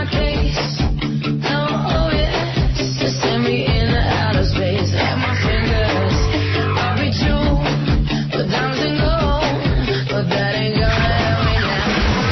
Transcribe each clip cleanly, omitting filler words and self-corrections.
my case. No, oh yes, to send me into outer space. At my fingers, I'll be true, with diamonds and gold, but that ain't gonna help me now.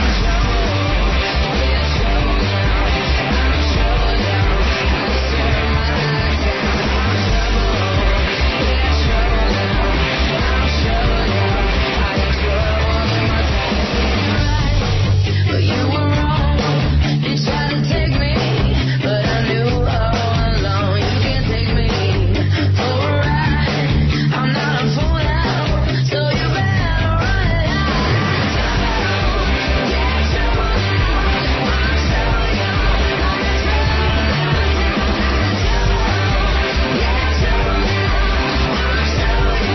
But you were wrong, you tried to take me, but I knew all along you can't take me for a ride. I'm not a fool now, so you better run it out. Get your money now, I'm so young, I'm so Get your money now, I'm so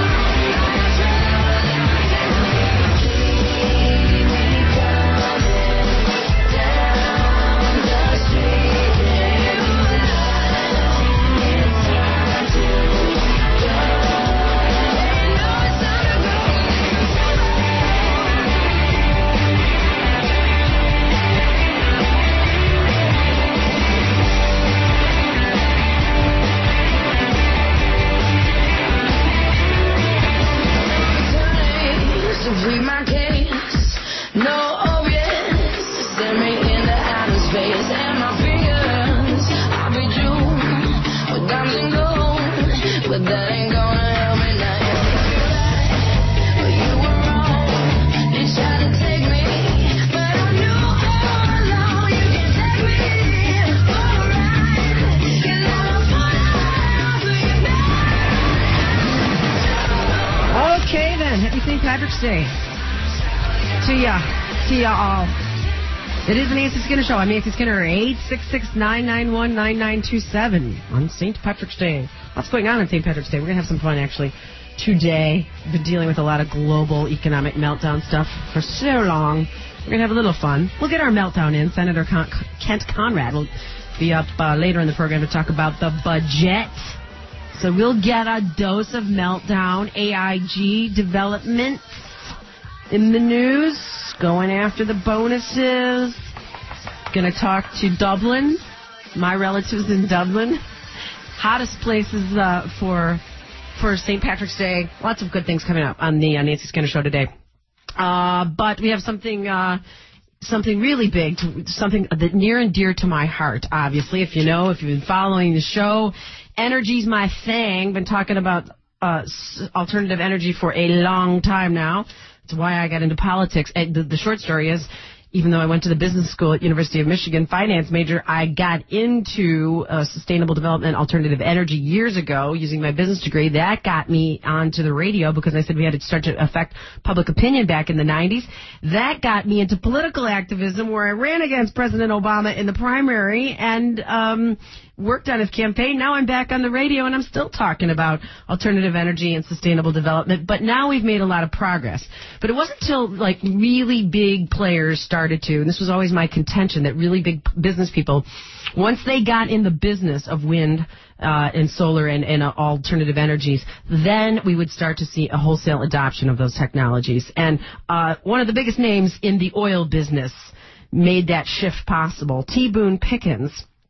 to plead my case. No, oh yes, send me into outer space. And my fingers, I'll be June, with diamonds and gold, but that ain't gonna help me now. But you were wrong, you tried to take me, but I knew all along you can take me for a ride. 'Cause I'm a fool, so you better. Okay, then. Happy St. Patrick's Day. To ya all. It is the Nancy Skinner Show. I'm Nancy Skinner, 866-991-9927 on St. Patrick's Day. What's going on St. Patrick's Day? We're going to have some fun, actually, today. We've been dealing with a lot of global economic meltdown stuff for so long. We're going to have a little fun. We'll get our meltdown in. Senator Kent Conrad will be up later in the program to talk about the budget. So we'll get a dose of meltdown. AIG developments in the news, going after the bonuses. Going to talk to Dublin, my relatives in Dublin. Hottest places for St. Patrick's Day. Lots of good things coming up on the Nancy Skinner Show today. But we have something really big, something that near and dear to my heart, obviously. If you've been following the show, energy's my thing. Been talking about alternative energy for a long time now. That's why I got into politics. And the short story is, even though I went to the business school at University of Michigan, finance major, I got into sustainable development, alternative energy years ago using my business degree. That got me onto the radio because I said we had to start to affect public opinion back in the 90s. That got me into political activism where I ran against President Obama in the primary and worked on his campaign. Now I'm back on the radio and I'm still talking about alternative energy and sustainable development. But now we've made a lot of progress. But it wasn't until really big players started to, and this was always my contention, that really big business people, once they got in the business of wind and solar and alternative energies, then we would start to see a wholesale adoption of those technologies. And one of the biggest names in the oil business made that shift possible. T. Boone Pickens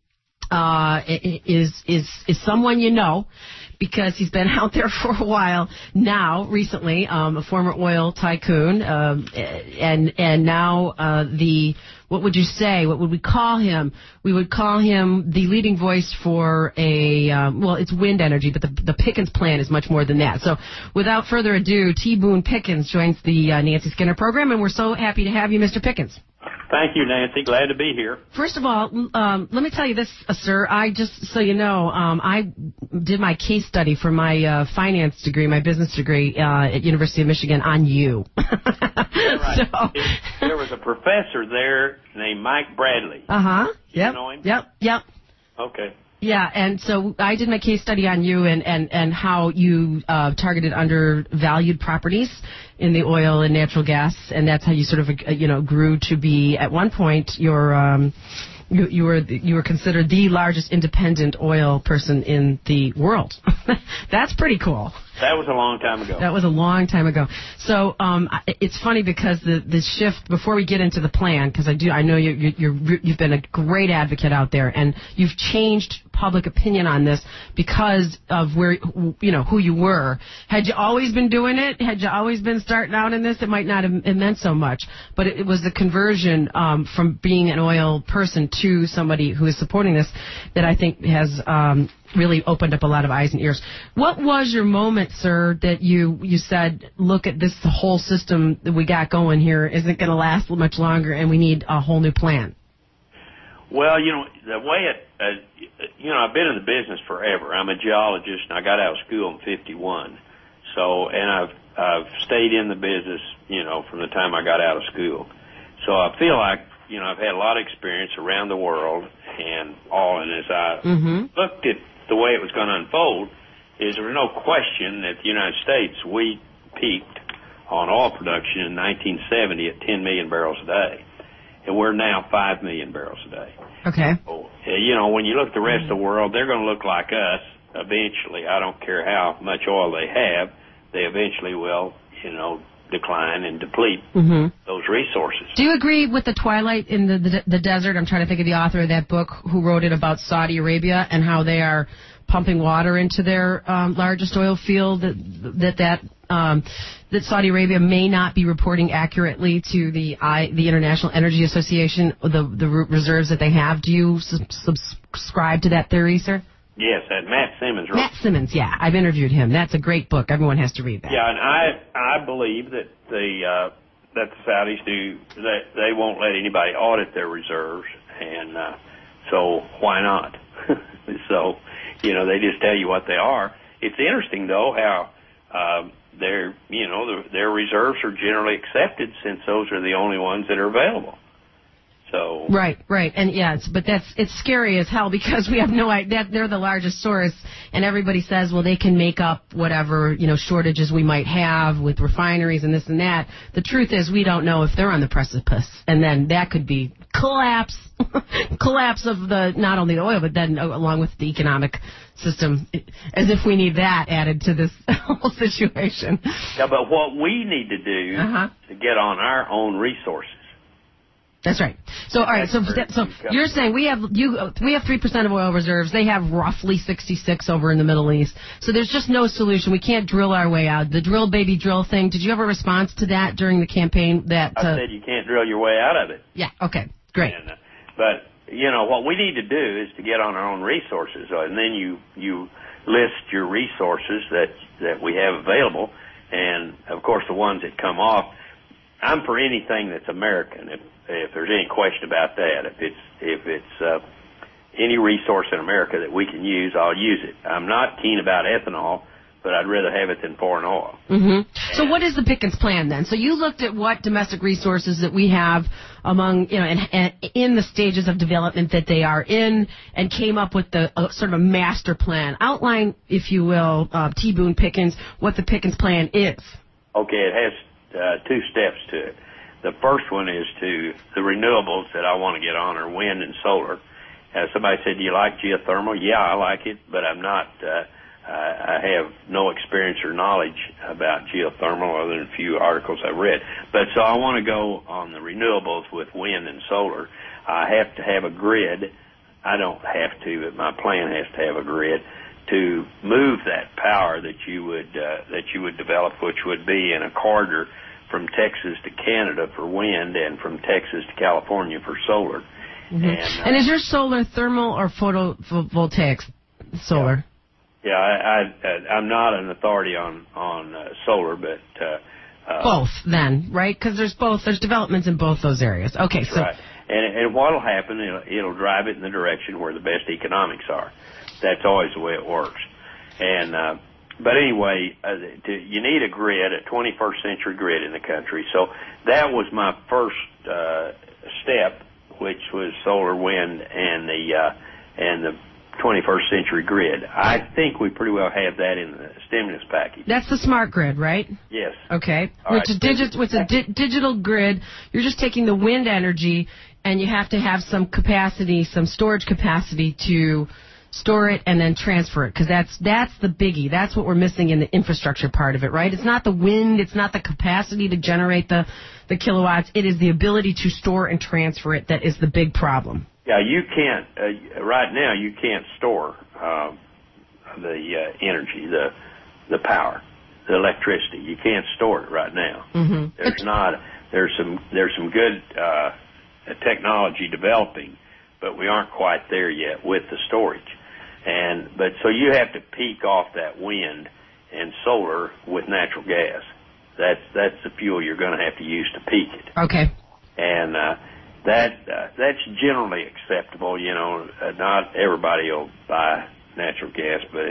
is someone you know, because he's been out there for a while now, recently, a former oil tycoon, and now what would you say? What would we call him? We would call him the leading voice for it's wind energy, but the Pickens plan is much more than that. So without further ado, T. Boone Pickens joins the Nancy Skinner program, and we're so happy to have you, Mr. Pickens. Thank you, Nancy. Glad to be here. First of all, let me tell you this, sir. Just so you know, I did my case study for my finance degree, my business degree at University of Michigan on you. Right. So, there was a professor there named Mike Bradley. Uh-huh. Yep. You know him? Yep. Okay. Yeah, and so I did my case study on you and how you targeted undervalued properties in the oil and natural gas, and that's how you sort of grew to be, at one point, you were considered the largest independent oil person in the world. That's pretty cool. That was a long time ago. That was a long time ago. So it's funny because the shift, before we get into the plan, because I know you've been a great advocate out there, and you've changed public opinion on this because of who you were. Had you always been doing it? Had you always been starting out in this? It might not have meant so much, but it was the conversion from being an oil person to somebody who is supporting this that I think has really opened up a lot of eyes and ears. What was your moment, sir, that you said, look at this whole system that we got going here isn't going to last much longer and we need a whole new plan? Well, the way I've been in the business forever. I'm a geologist, and I got out of school in '51. So, and I've stayed in the business, from the time I got out of school. So I feel like, I've had a lot of experience around the world and all. And as I looked at the way it was going to unfold, there was no question that the United States, we peaked on oil production in 1970 at 10 million barrels a day. And we're now 5 million barrels a day. Okay. So, when you look at the rest of the world, they're going to look like us eventually. I don't care how much oil they have. They eventually will, decline and deplete those resources. Do you agree with the twilight in the desert? I'm trying to think of the author of that book who wrote it about Saudi Arabia and how they are pumping water into their largest oil field, that Saudi Arabia may not be reporting accurately to the International Energy Association the reserves that they have. Do you subscribe to that theory, sir? Yes, Matt Simmons wrote. Matt Simmons, yeah, I've interviewed him. That's a great book. Everyone has to read that. Yeah, and I believe that the Saudis they won't let anybody audit their reserves, and so why not? So, they just tell you what they are. It's interesting though how their reserves are generally accepted since those are the only ones that are available. So Right, and it's scary as hell because we have no idea. They're the largest source, and everybody says, well, they can make up whatever shortages we might have with refineries and this and that. The truth is, we don't know if they're on the precipice, and then that could be collapse of not only the oil, but then along with the economic system, as if we need that added to this whole situation. Yeah, but what we need to do to get on our own resources. That's right. So, all right. So you're saying we have 3% of oil reserves. They have roughly 66 over in the Middle East. So there's just no solution. We can't drill our way out. The drill, baby, drill thing. Did you have a response to that during the campaign? I said you can't drill your way out of it. Yeah. Okay. Great. And, but what we need to do is to get on our own resources, and then you list your resources that we have available, and of course the ones that come off. I'm for anything that's American. If there's any question about that, if it's any resource in America that we can use, I'll use it. I'm not keen about ethanol, but I'd rather have it than foreign oil. So what is the Pickens plan then? So you looked at what domestic resources that we have among, and in the stages of development that they are in, and came up with the sort of a master plan. Outline, if you will, T. Boone Pickens, what the Pickens plan is. Okay, it has two steps to it. The first one is to the renewables that I want to get on are wind and solar. Somebody said, do you like geothermal? Yeah, I like it, but I'm not, I have no experience or knowledge about geothermal other than a few articles I've read. But so I want to go on the renewables with wind and solar. I have to have a grid. I don't have to, but my plan has to have a grid to move that power that you would develop, which would be in a corridor from Texas to Canada for wind and from Texas to California for solar. And is your solar thermal or photovoltaic solar? Yeah, I'm not an authority on solar, but both then, right? Because there's developments in both those areas. Okay, so right. And what'll happen? It'll drive it in the direction where the best economics are. That's always the way it works. And but anyway, you need a grid, a 21st century grid in the country. So that was my first step, which was solar, wind, and the 21st century grid. I think we pretty well have that in the stimulus package. That's the smart grid, right? Yes. Okay. Which is a digital grid. You're just taking the wind energy, and you have to have some capacity, some storage capacity to store it, and then transfer it, because that's the biggie. That's what we're missing in the infrastructure part of it, right? It's not the wind, it's not the capacity to generate the kilowatts. It is the ability to store and transfer it that is the big problem. Yeah, you can't, right now you can't store the energy, the power, the electricity. You can't store it right now. Mm-hmm. There's some good technology developing, but we aren't quite there yet with the storage. But so you have to peak off that wind and solar with natural gas. That's the fuel you're going to have to use to peak it. Okay. And that's generally acceptable. You know, not everybody will buy natural gas, but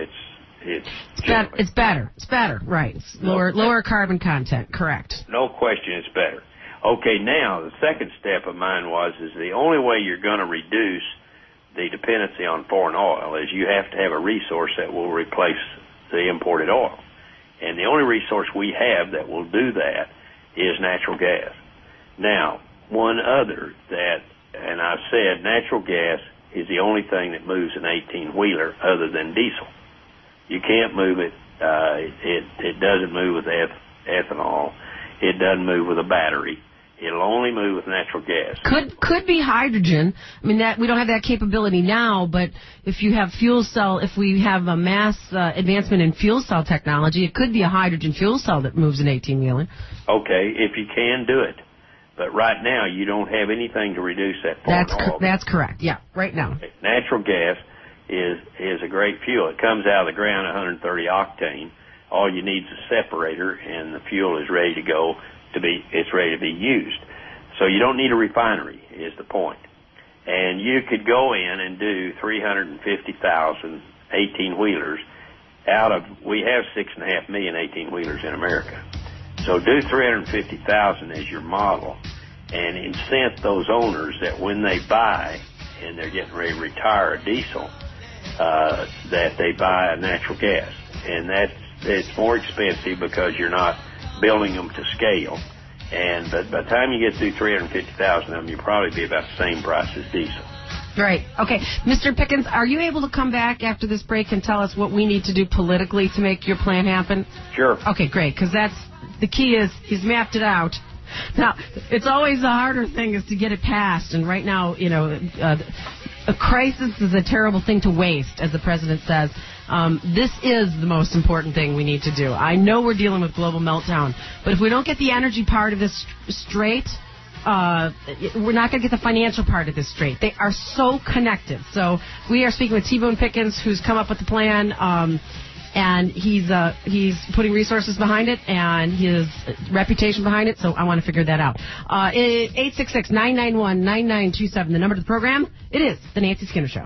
it's better. It's better, right? It's lower carbon content. Correct. No question, it's better. Okay, now the second step of mine is the only way you're going to reduce the dependency on foreign oil is you have to have a resource that will replace the imported oil. And the only resource we have that will do that is natural gas. Now, one other and I've said natural gas is the only thing that moves an 18-wheeler other than diesel. You can't move it. It doesn't move with ethanol. It doesn't move with a battery. It'll only move with natural gas. Could be hydrogen. I mean, that we don't have that capability now, but if you have if we have a mass advancement in fuel cell technology, it could be a hydrogen fuel cell that moves an 18-wheeler. Okay, if you can do it. But right now, you don't have anything to reduce that foreign oil. That's correct, yeah, right now. Okay. Natural gas is a great fuel. It comes out of the ground at 130 octane. All you need is a separator, and the fuel is ready to go. It's ready to be used. So you don't need a refinery, is the point. And you could go in and do 350,000 18-wheelers we have 6.5 million 18-wheelers in America. So do 350,000 as your model and incent those owners that when they buy and they're getting ready to retire a diesel, that they buy a natural gas. And it's more expensive because you're not building them to scale. But by the time you get through 350,000 of them, you'll probably be about the same price as diesel. Right. Okay. Mr. Pickens, are you able to come back after this break and tell us what we need to do politically to make your plan happen? Sure. Okay, great, because that's the key is he's mapped it out. Now, it's always the harder thing is to get it passed, and right now, a crisis is a terrible thing to waste, as the president says. This is the most important thing we need to do. I know we're dealing with global meltdown, but if we don't get the energy part of this straight, we're not going to get the financial part of this straight. They are so connected. So we are speaking with T. Boone Pickens, who's come up with the plan, and he's putting resources behind it and his reputation behind it. So I want to figure that out. 866-991-9927, the number to the program. It is the Nancy Skinner Show.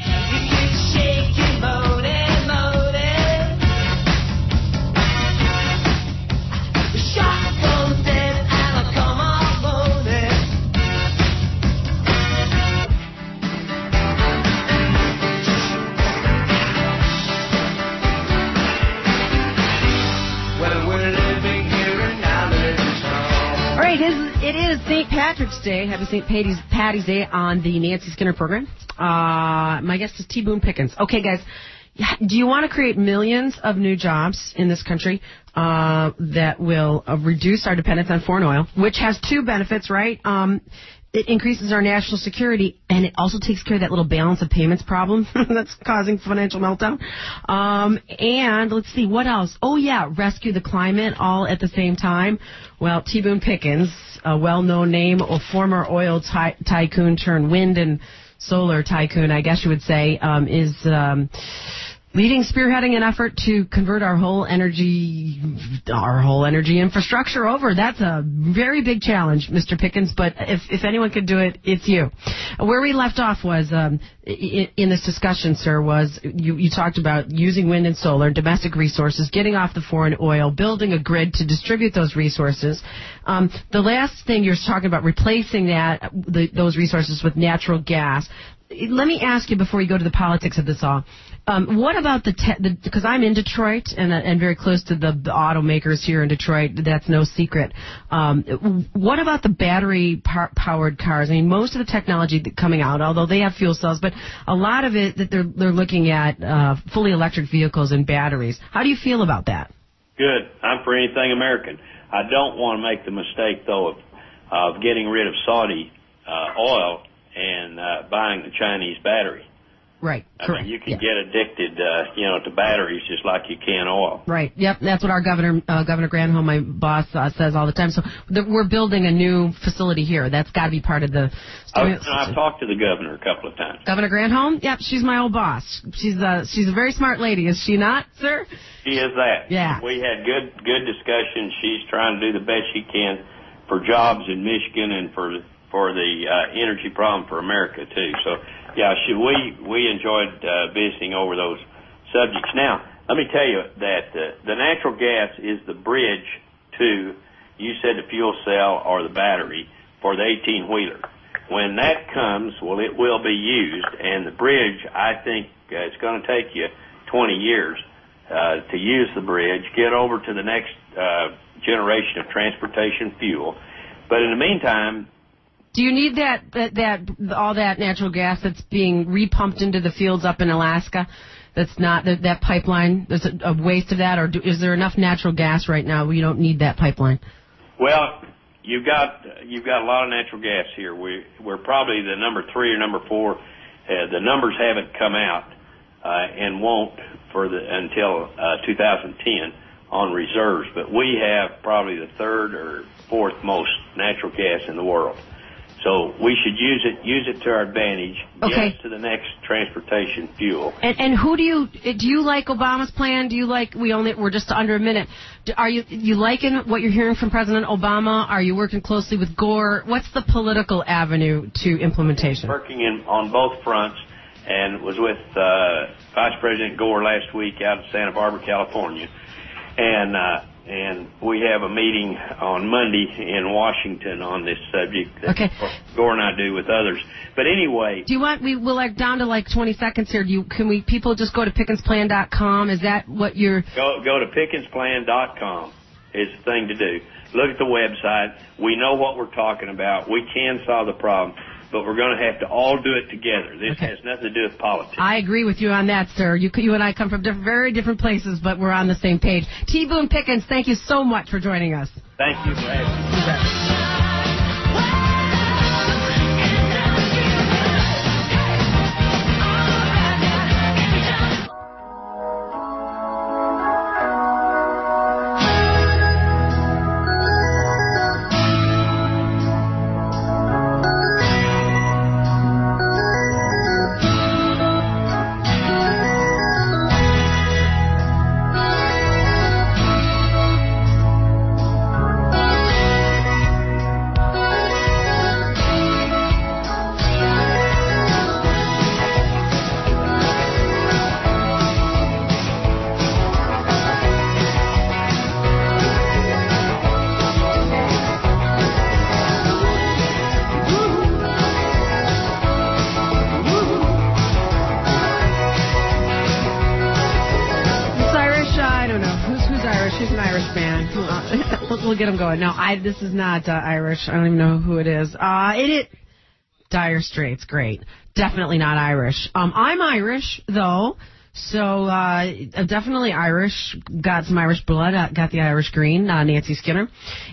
It is St. Patrick's Day. Happy St. Patty's Day on the Nancy Skinner program. My guest is T. Boone Pickens. Okay, guys, do you want to create millions of new jobs in this country that will reduce our dependence on foreign oil, which has two benefits, right? It increases our national security, and it also takes care of that little balance of payments problem that's causing financial meltdown. And let's see, what else? Oh, yeah, rescue the climate all at the same time. Well, T. Boone Pickens, a well-known name, a former oil tycoon turned wind and solar tycoon, I guess you would say, is spearheading an effort to convert our whole energy infrastructure over. That's a very big challenge, Mr. Pickens, but if anyone could do it, it's you. Where we left off was, in this discussion, sir, was you talked about using wind and solar, domestic resources, getting off the foreign oil, building a grid to distribute those resources. The last thing you're talking about, replacing those resources with natural gas. let me ask you before you go to the politics of this all. What about because I'm in Detroit and very close to the automakers here in Detroit. That's no secret. What about the battery-powered cars? I mean, most of the technology coming out, although they have fuel cells, but a lot of it that they're looking at fully electric vehicles and batteries. How do you feel about that? Good. I'm for anything American. I don't want to make the mistake, though, of getting rid of Saudi oil and buying the Chinese battery. Right. I mean, you can get addicted, to batteries just like you can oil. Right. Yep. That's what our Governor Granholm, my boss, says all the time. So we're building a new facility here. That's got to be part of the. I've talked to the governor a couple of times. Governor Granholm? Yep. She's my old boss. She's a very smart lady, is she not, sir? She is that. Yeah. We had good discussions. She's trying to do the best she can for jobs in Michigan and for the energy problem for America too. So. Yeah, we enjoyed visiting over those subjects. Now, let me tell you that the natural gas is the bridge to, you said the fuel cell or the battery for the 18-wheeler. When that comes, well, it will be used, and the bridge, I think it's going to take you 20 years to use the bridge, get over to the next generation of transportation fuel. But in the meantime, do you need all that natural gas that's being repumped into the fields up in Alaska? That's not that pipeline. There's a waste of that, or is there enough natural gas right now where you don't need that pipeline? Well, you've got a lot of natural gas here. We're probably the number 3 or number 4. The numbers haven't come out and won't until 2010 on reserves. But we have probably the 3rd or 4th most natural gas in the world. So we should use it to our advantage. Okay. Get us to the next transportation fuel. And who do you like Obama's plan? Do you like we're just under a minute. Are you liking what you're hearing from President Obama? Are you working closely with Gore? What's the political avenue to implementation? Working on both fronts, and was with Vice President Gore last week out in Santa Barbara, California, and we have a meeting on Monday in Washington on this subject. Okay. Gore and I do with others. But anyway. Do you want, we're down to 20 seconds here. People just go to PickinsPlan.com? Is that what you're... Go to PickinsPlan.com is the thing to do. Look at the website. We know what we're talking about. We can solve the problem. But we're going to have to all do it together. This has nothing to do with politics. I agree with you on that, sir. You and I come from very different places, but we're on the same page. T. Boone Pickens, thank you so much for joining us. Thank you for having me. We'll get them going. No, this is not Irish. I don't even know who it is. Dire Straits, great. Definitely not Irish. I'm Irish, though, so definitely Irish. Got some Irish blood. Got the Irish green. Nancy Skinner.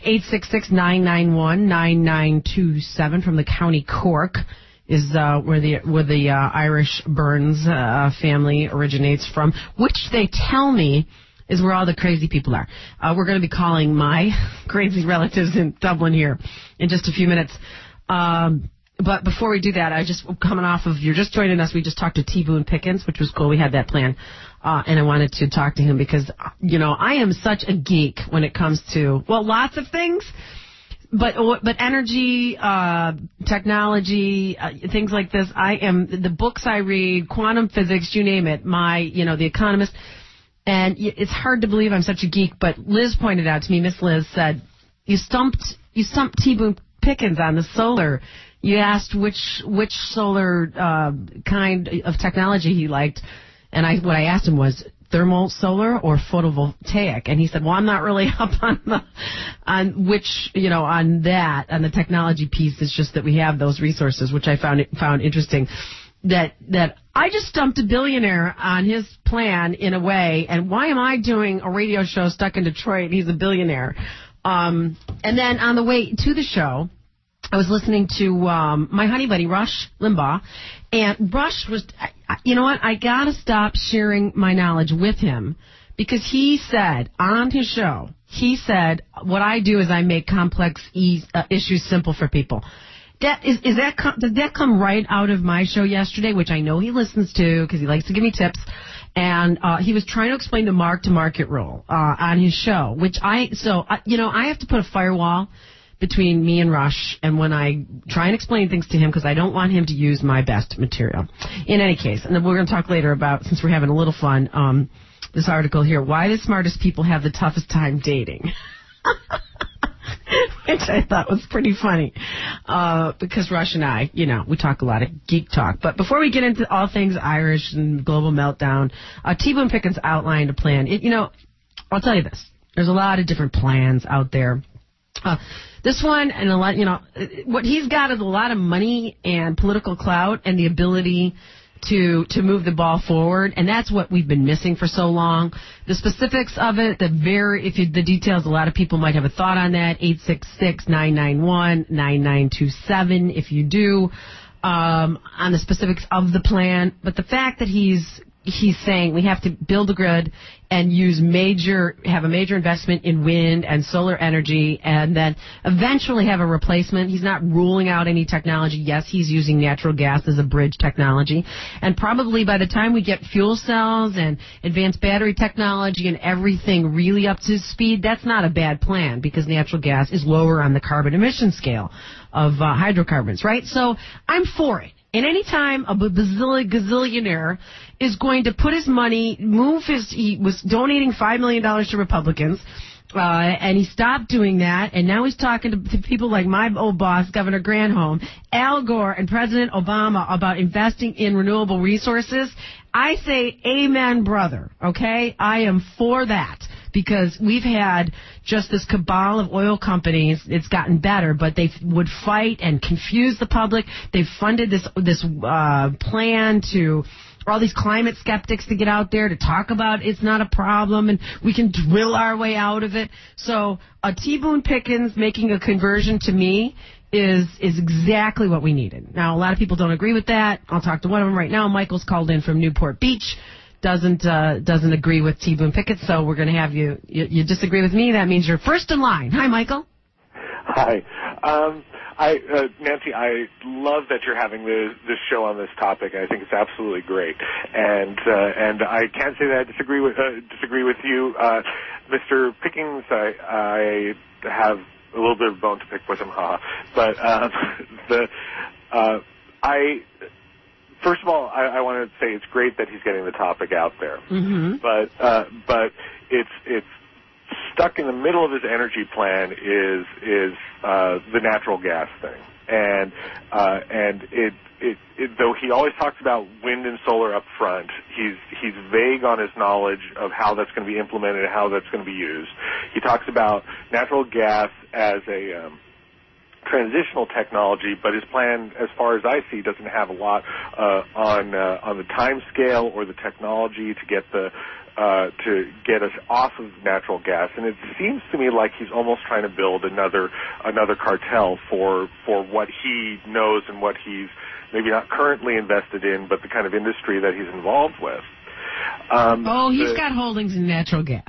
866-991-9927 from the County Cork is where the Irish Burns family originates from, which they tell me is where all the crazy people are. We're going to be calling my crazy relatives in Dublin here in just a few minutes. But before we do that, you're just joining us, we just talked to T. Boone Pickens, which was cool. We had that plan. And I wanted to talk to him because, I am such a geek when it comes to, lots of things. But energy, technology, things like this, the books I read, quantum physics, you name it, The Economist. And it's hard to believe I'm such a geek, but Liz pointed out to me, Miss Liz said, you stumped T. Boone Pickens on the solar You asked which solar kind of technology he liked, and what I asked him was thermal solar or photovoltaic, and he said, "Well, I'm not really up on the technology piece. It's just that we have those resources," which I found interesting. That I just stumped a billionaire on his plan in a way, and why am I doing a radio show stuck in Detroit? He's a billionaire. And then on the way to the show, I was listening to my honey buddy, Rush Limbaugh, and Rush was, you know what, I got to stop sharing my knowledge with him because he said on his show, what I do is I make complex issues simple for people. Did that come right out of my show yesterday, which I know he listens to because he likes to give me tips, and he was trying to explain the mark-to-market rule on his show, which I have to put a firewall between me and Rush, and when I try and explain things to him, because I don't want him to use my best material. In any case, and then we're going to talk later about, since we're having a little fun, this article here, why the smartest people have the toughest time dating. Which I thought was pretty funny, because Rush and I, we talk a lot of geek talk. But before we get into all things Irish and global meltdown, T. Boone Pickens outlined a plan. I'll tell you this. There's a lot of different plans out there. This one, and a lot, what he's got is a lot of money and political clout and the ability to move the ball forward, and that's what we've been missing for so long. The specifics of it, the details, a lot of people might have a thought on that. 866-991-9927 if you do, on the specifics of the plan. But the fact that he's saying we have to build a grid and have a major investment in wind and solar energy, and then eventually have a replacement. He's not ruling out any technology. Yes, he's using natural gas as a bridge technology. And probably by the time we get fuel cells and advanced battery technology and everything really up to speed, that's not a bad plan because natural gas is lower on the carbon emission scale of hydrocarbons, right? So I'm for it. And any time a gazillionaire is going to put his money, he was donating $5 million to Republicans, and he stopped doing that, and now he's talking to people like my old boss, Governor Granholm, Al Gore, and President Obama about investing in renewable resources. I say amen, brother, okay? I am for that. Because we've had just this cabal of oil companies. It's gotten better, but they would fight and confuse the public. They've funded this plan to all these climate skeptics to get out there to talk about it's not a problem and we can drill our way out of it. So T. Boone Pickens making a conversion to me is exactly what we needed. Now, a lot of people don't agree with that. I'll talk to one of them right now. Michael's called in from Newport Beach. Doesn't agree with T. Boone Pickens, so we're going to have you disagree with me. That means you're first in line. Hi, Michael. Hi. Nancy, I love that you're having this show on this topic. I think it's absolutely great, and I can't say that I disagree with you, Mr. Pickens. I have a little bit of a bone to pick with him, but first of all, I want to say it's great that he's getting the topic out there. Mm-hmm. But it's stuck in the middle of his energy plan is the natural gas thing, and though he always talks about wind and solar up front, he's vague on his knowledge of how that's going to be implemented and how that's going to be used. He talks about natural gas as a transitional technology, but his plan, as far as I see, doesn't have a lot on the time scale or the technology to get us off of natural gas. And it seems to me like he's almost trying to build another cartel for what he knows and what he's maybe not currently invested in, but the kind of industry that he's involved with. He's got holdings in natural gas.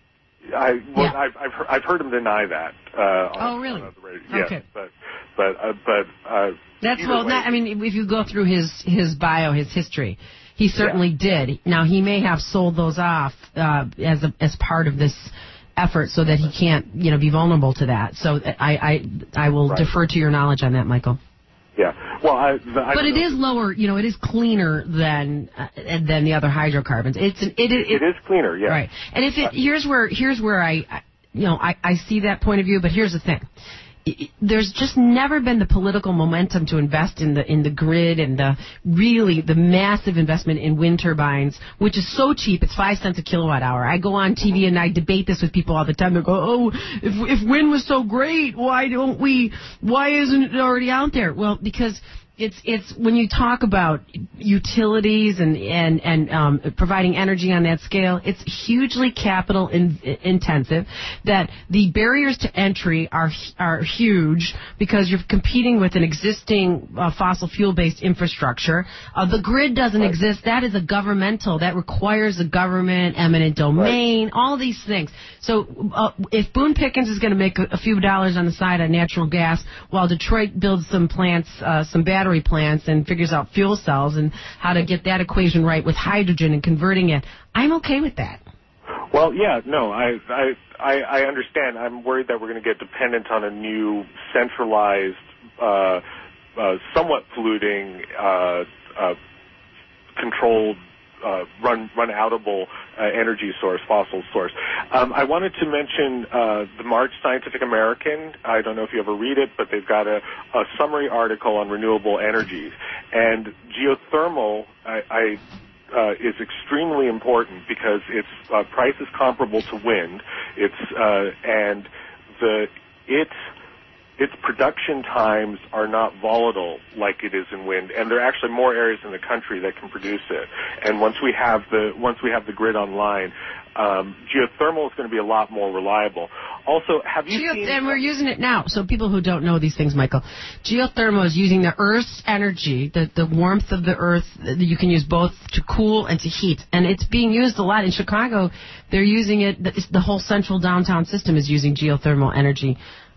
I've heard him deny that. Really? On the radio. Yes, okay. But that's if you go through his bio, his history, he certainly did. Now he may have sold those off as part of this effort, so that he can't be vulnerable to that. So I will defer to your knowledge on that, Michael. Yeah. Well, but it is lower. It is cleaner than the other hydrocarbons. It is cleaner. Yeah. Right. And here's where I see that point of view. But here's the thing: there's just never been the political momentum to invest in the grid and the massive investment in wind turbines, which is so cheap. It's 5 cents a kilowatt hour. I go on TV and I debate this with people all the time. They go, "Oh, if wind was so great, why isn't it already out there?" Well, because it's when you talk about utilities and providing energy on that scale, it's hugely capital intensive. That the barriers to entry are huge because you're competing with an existing fossil fuel based infrastructure. The grid doesn't exist. That is that requires a government eminent domain. All these things. So if Boone Pickens is going to make a few dollars on the side on natural gas, while Detroit builds some plants, some battery plants, and figures out fuel cells and how to get that equation right with hydrogen and converting it, I'm okay with that. Well, yeah, no, I understand. I'm worried that we're going to get dependent on a new centralized, somewhat polluting, controlled, run-outable energy source, fossil source. I wanted to mention the March Scientific American. I don't know if you ever read it, but they've got a summary article on renewable energies. And geothermal is extremely important because its price is comparable to wind. Its production times are not volatile like it is in wind, and there are actually more areas in the country that can produce it. And once we have the grid online, geothermal is going to be a lot more reliable. Also, have you seen... And we're using it now. So people who don't know these things, Michael, geothermal is using the Earth's energy, the warmth of the Earth. You can use both to cool and to heat. And it's being used a lot. In Chicago, they're using it. The whole central downtown system is using geothermal energy.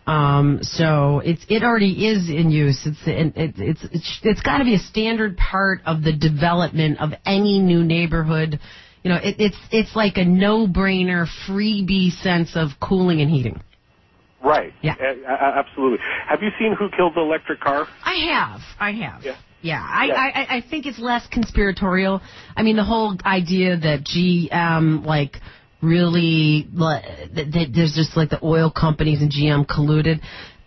So it already is in use. It's got to be a standard part of the development of any new neighborhood. You know, it's like a no-brainer, freebie sense of cooling and heating. Right. Yeah. Absolutely. Have you seen Who Killed the Electric Car? I have. Yeah. I think it's less conspiratorial. I mean, the whole idea that GM, really, there's just like the oil companies and GM colluded.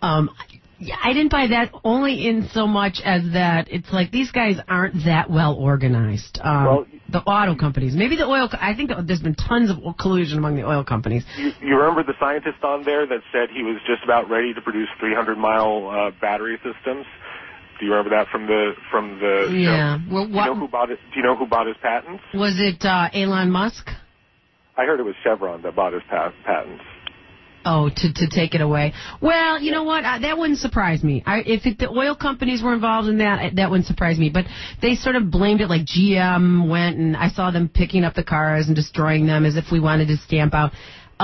I didn't buy that only in so much as that it's like these guys aren't that well organized. The auto companies, maybe the oil. I think that there's been tons of collusion among the oil companies. You remember the scientist on there that said he was just about ready to produce 300-mile battery systems? Do you remember that from the? Yeah. Show? Well, Do you know who bought his patents? Was it Elon Musk? I heard it was Chevron that bought his patents. Oh, to take it away. Well, you know what? That wouldn't surprise me. If the oil companies were involved in that wouldn't surprise me. But they sort of blamed it like GM went, and I saw them picking up the cars and destroying them as if we wanted to stamp out.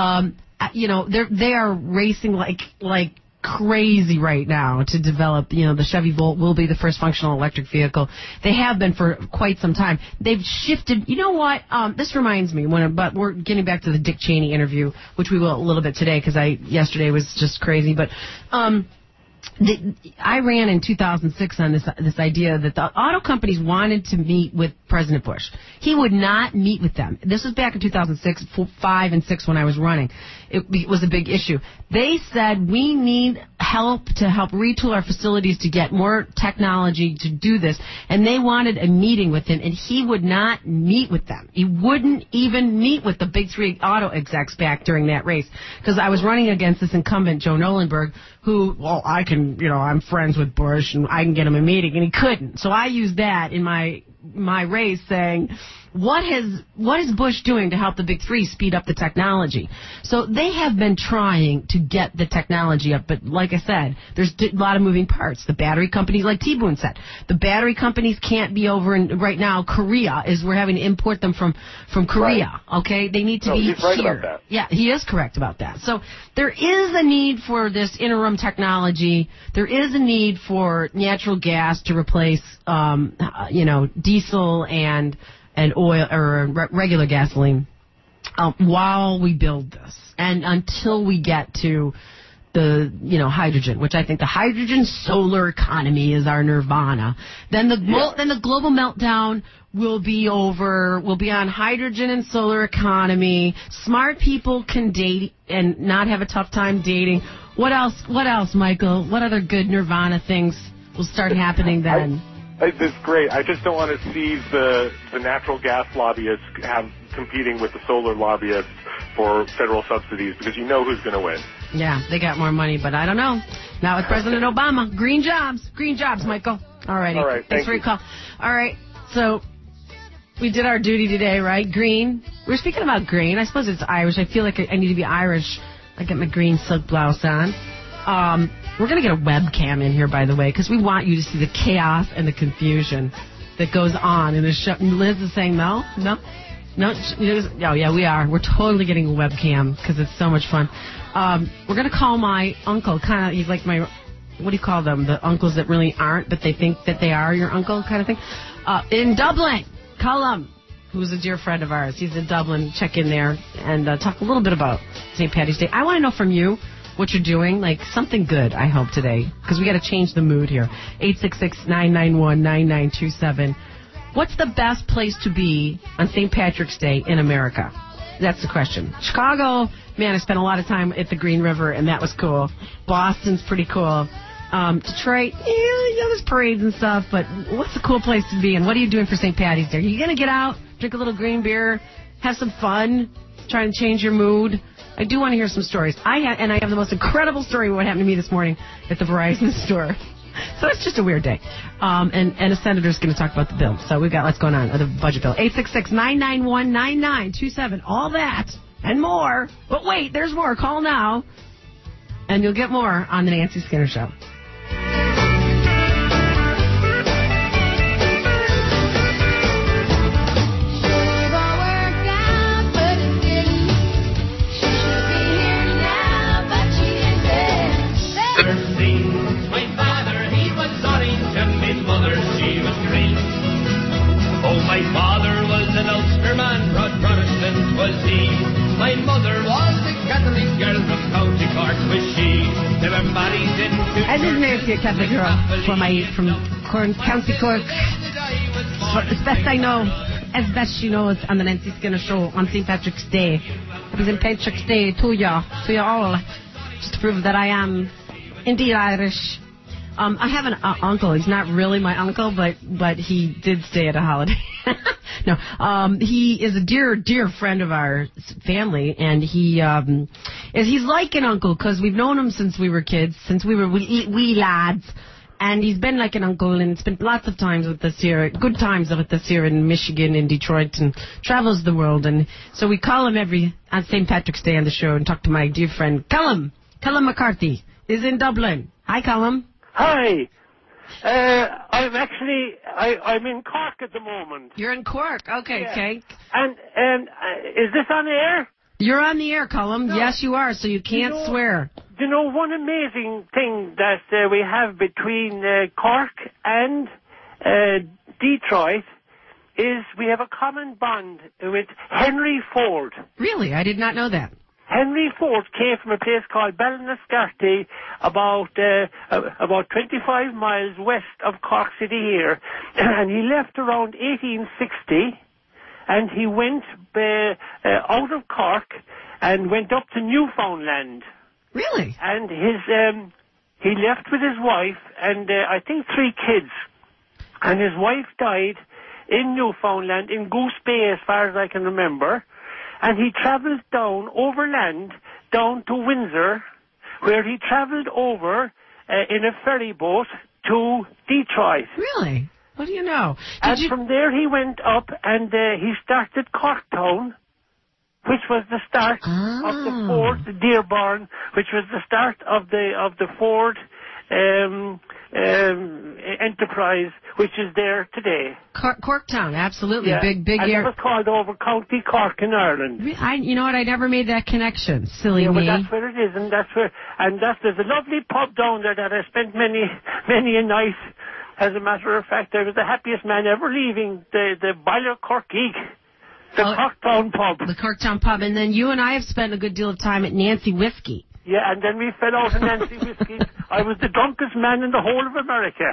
They are racing like crazy right now to develop, the Chevy Volt will be the first functional electric vehicle. They have been for quite some time. They've shifted. You know what? This reminds me, but we're getting back to the Dick Cheney interview, which we will a little bit today because yesterday was just crazy. But I ran in 2006 on this idea that the auto companies wanted to meet with President Bush. He would not meet with them. This was back in 2006, 5 and 6 when I was running. It was a big issue. They said we need help to help retool our facilities to get more technology to do this, and they wanted a meeting with him, and he would not meet with them. He wouldn't even meet with the big three auto execs back during that race because I was running against this incumbent, Joe Nolenberg, who, I'm friends with Bush and I can get him a meeting, and he couldn't. So I used that in my race saying, what is Bush doing to help the big three speed up the technology? So they have been trying to get the technology up, but like I said, there's a lot of moving parts. The battery companies, like T-Boone said, the battery companies can't be over in, right now, Korea, we're having to import them from Korea, right. Okay? They need to be he's right here. About that. Yeah, he is correct about that. So there is a need for this interim technology. There is a need for natural gas to replace, diesel and oil or regular gasoline while we build this and until we get to the hydrogen, which I think the hydrogen solar economy is our nirvana. Then the global meltdown will be over. We'll be on hydrogen and solar economy. Smart people can date and not have a tough time dating. What else, Michael? What other good nirvana things will start happening then? That's great. I just don't want to see the natural gas lobbyists competing with the solar lobbyists for federal subsidies, because you know who's going to win. Yeah, they got more money, but I don't know. Not with President Obama. Green jobs, Michael. All righty. All right. Thanks for your call. All right. So we did our duty today, right? Green. We're speaking about green. I suppose it's Irish. I feel like I need to be Irish. I get my green silk blouse on. We're going to get a webcam in here, by the way, because we want you to see the chaos and the confusion that goes on in the show. Liz is saying no. Oh, yeah, we are. We're totally getting a webcam because it's so much fun. We're going to call my uncle, he's like my, what do you call them? The uncles that really aren't, but they think that they are your uncle kind of thing. In Dublin, Cullum, who's a dear friend of ours. He's in Dublin. Check in there and talk a little bit about St. Paddy's Day. I want to know from you what you're doing, like something good, I hope, today, because we got to change the mood here. 866-991-9927. What's the best place to be on St. Patrick's Day in America? That's the question. Chicago, man, I spent a lot of time at the Green River, and that was cool. Boston's pretty cool. Detroit, there's parades and stuff, but what's a cool place to be, and what are you doing for St. Paddy's Day? Are you going to get out, drink a little green beer, have some fun, try and change your mood? I do want to hear some stories. I have the most incredible story of what happened to me this morning at the Verizon store. So it's just a weird day. And a senator's going to talk about the bill. So we've got lots going on, the budget bill. 866-991-9927. All that and more. But wait, there's more. Call now, and you'll get more on the Nancy Skinner Show. My father was an Ulsterman, Protestant was he. My mother was a Catholic girl from County Cork was she. They were married into I didn't Nancy a Catholic girl from County Cork. As best I know, as best she knows, on the Nancy Skinner Show on St. Patrick's Day. It was St. Patrick's Day to you all, just to prove that I am indeed Irish. I have an uncle. He's not really my uncle, but he did stay at a holiday. No, he is a dear friend of our family, and he's like an uncle because we've known him since we were kids, since we were wee lads, and he's been like an uncle and spent lots of times with us here, good times with us here in Michigan, in Detroit, and travels the world, and so we call him on St. Patrick's Day on the show and talk to my dear friend Cullum McCarthy is in Dublin. Hi, Cullum. Hi. I'm in Cork at the moment. You're in Cork. Okay, yeah. okay. And is this on air? You're on the air, Cullum. No. Yes, you are, so you can't swear. You know, one amazing thing that we have between Cork and Detroit is we have a common bond with Henry Ford. Really? I did not know that. Henry Ford came from a place called Ballinascarty, about 25 miles west of Cork City here, and he left around 1860, and he went out of Cork and went up to Newfoundland. Really? And he left with his wife and I think 3 kids, and his wife died in Newfoundland, in Goose Bay as far as I can remember. And he travelled down overland, down to Windsor, where he travelled over in a ferry boat to Detroit. Really? What do you know? From there he went up and he started Corktown, which was the start of the Ford, the Dearborn, which was the start of the Ford enterprise, which is there today. Corktown, absolutely. Yeah. Big and area. it was called over County Cork in Ireland. You know what? I never made that connection. Silly me. But that's where it is, and there's a lovely pub down there that I spent many a night. As a matter of fact, I was the happiest man ever leaving the Boiler Corkig, the Corktown pub. The Corktown pub, and then you and I have spent a good deal of time at Nancy Whiskey. Yeah, and then we fell out in Nancy Whiskey. I was the drunkest man in the whole of America.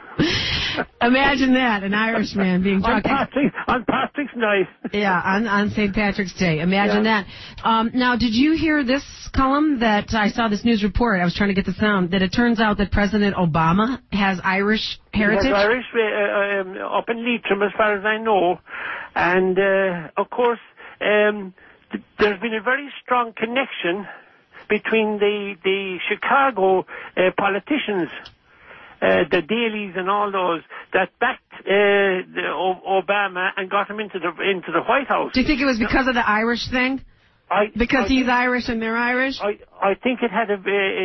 Imagine that, an Irishman being drunk. On Patrick's night. Yeah, on St. Patrick's Day. Imagine that. Now, did you hear this, Colum, that I saw this news report? I was trying to get the sound, that it turns out that President Obama has Irish heritage? He has Irish up in Leitrim, as far as I know. And, of course, there's been a very strong connection between the Chicago politicians, the Dailies and all those, that backed Obama and got him into the White House. Do you think it was because of the Irish thing? Because he's Irish and they're Irish? I think it had a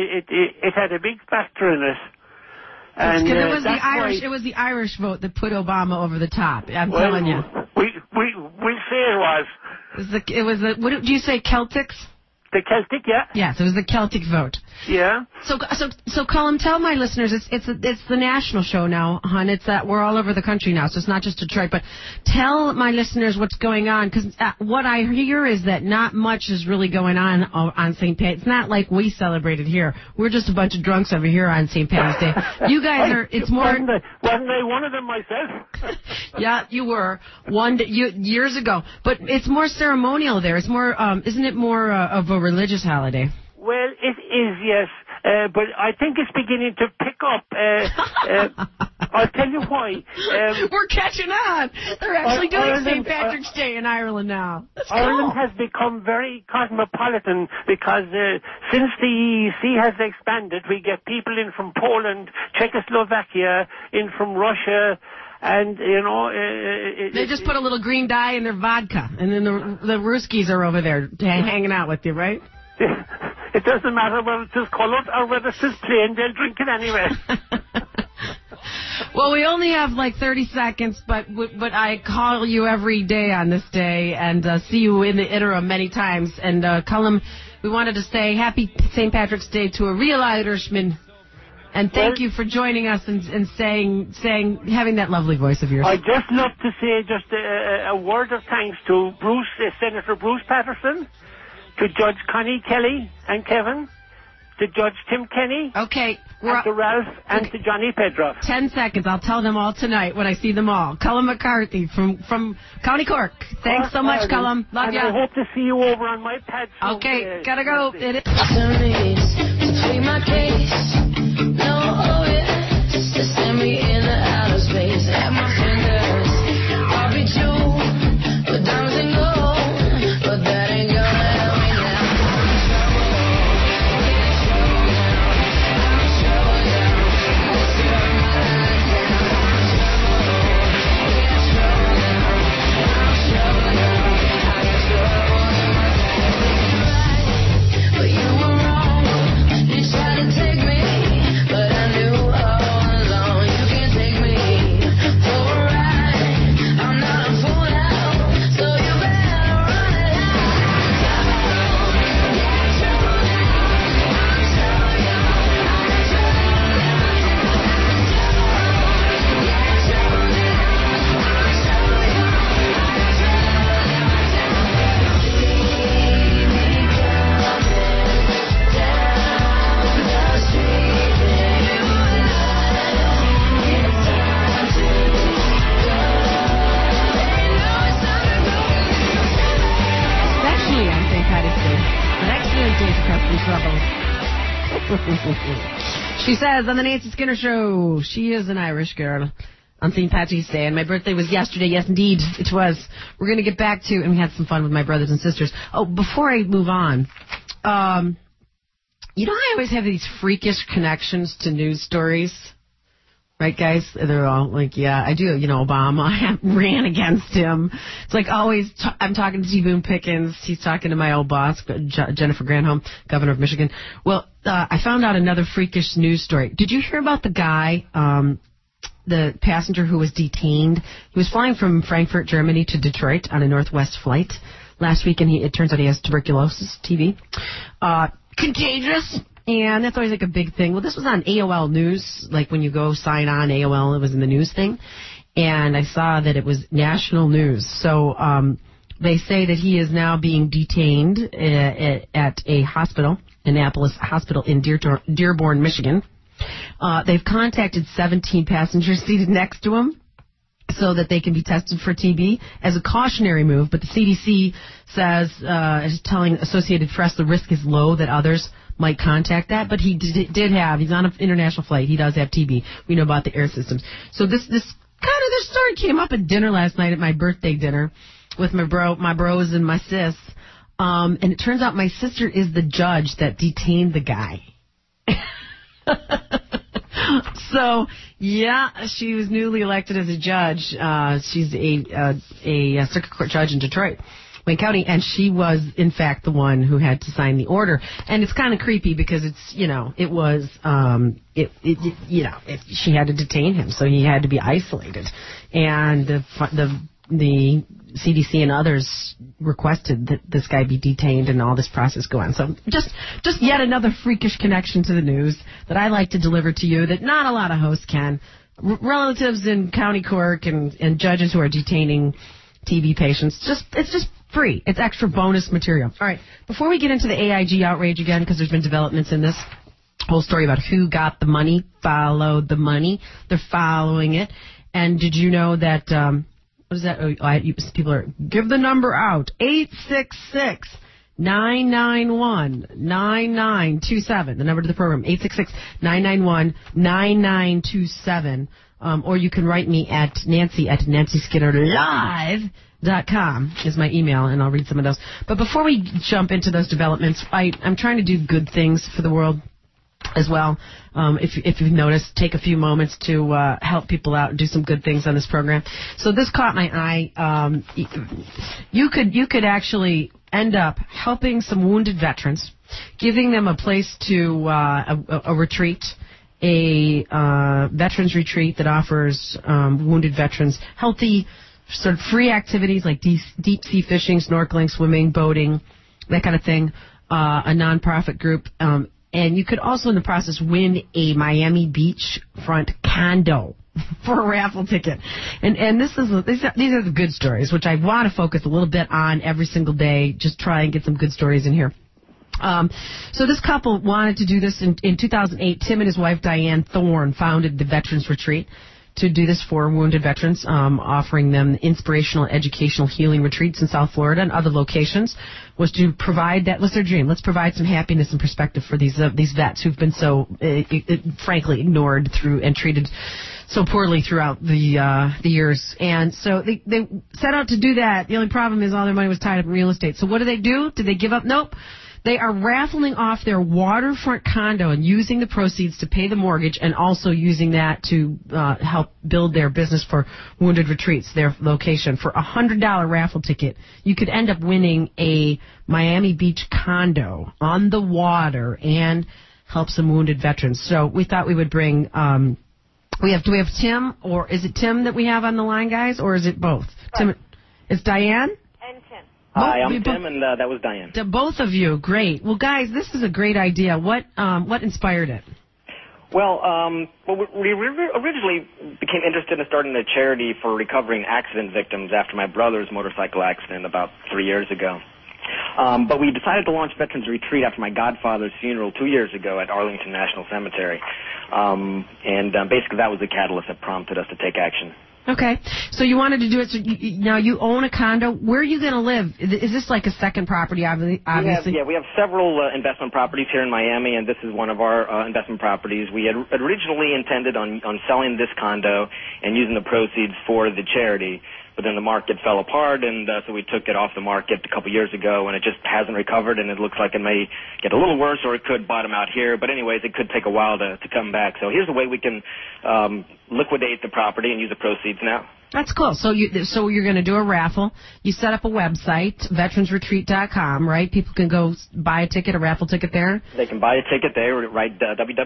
big factor in it. And it was the Irish vote that put Obama over the top. I'm telling you. We'll say it was. It was the what do you say, Celtics? The Celtic, yeah. Yes, it was the Celtic vote. Yeah. So, Colin, tell my listeners it's the national show now, hon. It's that we're all over the country now, so it's not just Detroit. But tell my listeners what's going on, because what I hear is that not much is really going on St. Pat. It's not like we celebrated here. We're just a bunch of drunks over here on St. Patty's Day. You guys are. It's more. Wasn't I one of them myself? Yeah, you were years ago. But it's more ceremonial there. It's more. Isn't it more of a religious holiday? Well, it is, yes. But I think it's beginning to pick up. I'll tell you why. We're catching on. They're actually doing St. Patrick's Day in Ireland now. Ireland has become very cosmopolitan because since the EEC has expanded, we get people in from Poland, Czechoslovakia, in from Russia. And, they just put a little green dye in their vodka, and then the Ruskies are over there hanging out with you, right? It doesn't matter whether it is coloured or whether it is plain, they'll drink it anyway. Well, we only have like 30 seconds, but I call you every day on this day and see you in the interim many times. And, Colum, we wanted to say happy St. Patrick's Day to a real Irishman. And thank you for joining us and having that lovely voice of yours. I'd just love to say just a word of thanks to Senator Bruce Patterson, to Judge Connie Kelly and Kevin, to Judge Tim Kenny, to Ralph, and to Johnny Pedroff. 10 seconds. I'll tell them all tonight when I see them all. Colum McCarthy from County Cork. Thanks so much, Colum. Love you. I hope to see you over on my pad soon. Okay, gotta go. It is. My case. No, oh yes, to send me in the outer space. At my fingers, I'll be true, but diamonds and gold, but that ain't gonna help me now. I'm trouble now, let's turn my life down. I'm trouble now, I got trouble in my life. But you were wrong, you tried to take me. She says on the Nancy Skinner Show, she is an Irish girl on St. Patrick's Day, and my birthday was yesterday. Yes, indeed, it was. We're going to get back to, and we had some fun with my brothers and sisters. Oh, before I move on, I always have these freakish connections to news stories. Right, guys? They're all like, yeah, I do. Obama, I ran against him. It's like always, I'm talking to T. Boone Pickens. He's talking to my old boss, Jennifer Granholm, governor of Michigan. Well, I found out another freakish news story. Did you hear about the guy, the passenger who was detained? He was flying from Frankfurt, Germany to Detroit on a Northwest flight last week, and it turns out he has tuberculosis, TB. Contagious. And that's always like a big thing. Well, this was on AOL News, like when you go sign on AOL, it was in the news thing. And I saw that it was national news. So They say that he is now being detained at a hospital, Annapolis Hospital in Dearborn, Michigan. They've contacted 17 passengers seated next to him so that they can be tested for TB as a cautionary move. But the CDC says, is telling Associated Press the risk is low that others might contact that. But he did have, he's on an international flight. He does have TB. We know about the air systems. So this story came up at dinner last night at my birthday dinner with my bros and my sis. And it turns out my sister is the judge that detained the guy. So, yeah, she was newly elected as a judge. She's a circuit court judge in Detroit, Wayne County, and she was, in fact, the one who had to sign the order. And it's kind of creepy because it's, she had to detain him, so he had to be isolated. And the CDC and others requested that this guy be detained and all this process go on. So just yet another freakish connection to the news that I like to deliver to you that not a lot of hosts can. Relatives in county court and judges who are detaining TB patients, it's just free. It's extra bonus material. All right, before we get into the AIG outrage again, because there's been developments in this whole story about who got the money, followed the money. They're following it. And did you know that... what is that? People are, give the number out. 866-991-9927. The number to the program, 866-991-9927. Or you can write me at Nancy at nancyskinnerlive.com is my email, and I'll read some of those. But before we jump into those developments, I'm trying to do good things for the world as well. If you've noticed, take a few moments to help people out and do some good things on this program. So this caught my eye. You could actually end up helping some wounded veterans, giving them a place to a retreat, a veterans retreat that offers wounded veterans healthy, sort of free activities like deep sea fishing, snorkeling, swimming, boating, that kind of thing. A nonprofit group. And you could also, in the process, win a Miami beachfront condo for a raffle ticket. And these are the good stories, which I want to focus a little bit on every single day, just try and get some good stories in here. So this couple wanted to do this in 2008. Tim and his wife, Diane Thorne, founded the Veterans Retreat to do this for wounded veterans, offering them inspirational, educational, healing retreats in South Florida and other locations, was to provide that was their dream. Let's provide some happiness and perspective for these vets who've been so, frankly, ignored through and treated so poorly throughout the years. And so they set out to do that. The only problem is all their money was tied up in real estate. So what do? Did they give up? Nope. They are raffling off their waterfront condo and using the proceeds to pay the mortgage and also using that to help build their business for Wounded Retreats, their location. For a $100 raffle ticket, you could end up winning a Miami Beach condo on the water and help some wounded veterans. So we thought we would bring... do we have Tim, or is it Tim that we have on the line, guys, or is it both? Tim, it's Diane? And Tim. Hi, I'm Tim, and that was Diane. Both of you, great. Well, guys, this is a great idea. What inspired it? Well, we originally became interested in starting a charity for recovering accident victims after my brother's motorcycle accident about 3 years ago. But we decided to launch Veterans Retreat after my godfather's funeral 2 years ago at Arlington National Cemetery. Basically that was the catalyst that prompted us to take action. Okay. So you wanted to do it. So now you own a condo. Where are you going to live? Is this like a second property, obviously? We have several investment properties here in Miami, and this is one of our investment properties. We had originally intended on selling this condo and using the proceeds for the charity, but then the market fell apart, and so we took it off the market a couple years ago, and it just hasn't recovered, and it looks like it may get a little worse, or it could bottom out here. But anyways, it could take a while to come back. So here's a way we can liquidate the property and use the proceeds now. That's cool. So you're going to do a raffle. You set up a website, veteransretreat.com, right? People can go buy a ticket, a raffle ticket there? They can buy a ticket there, right?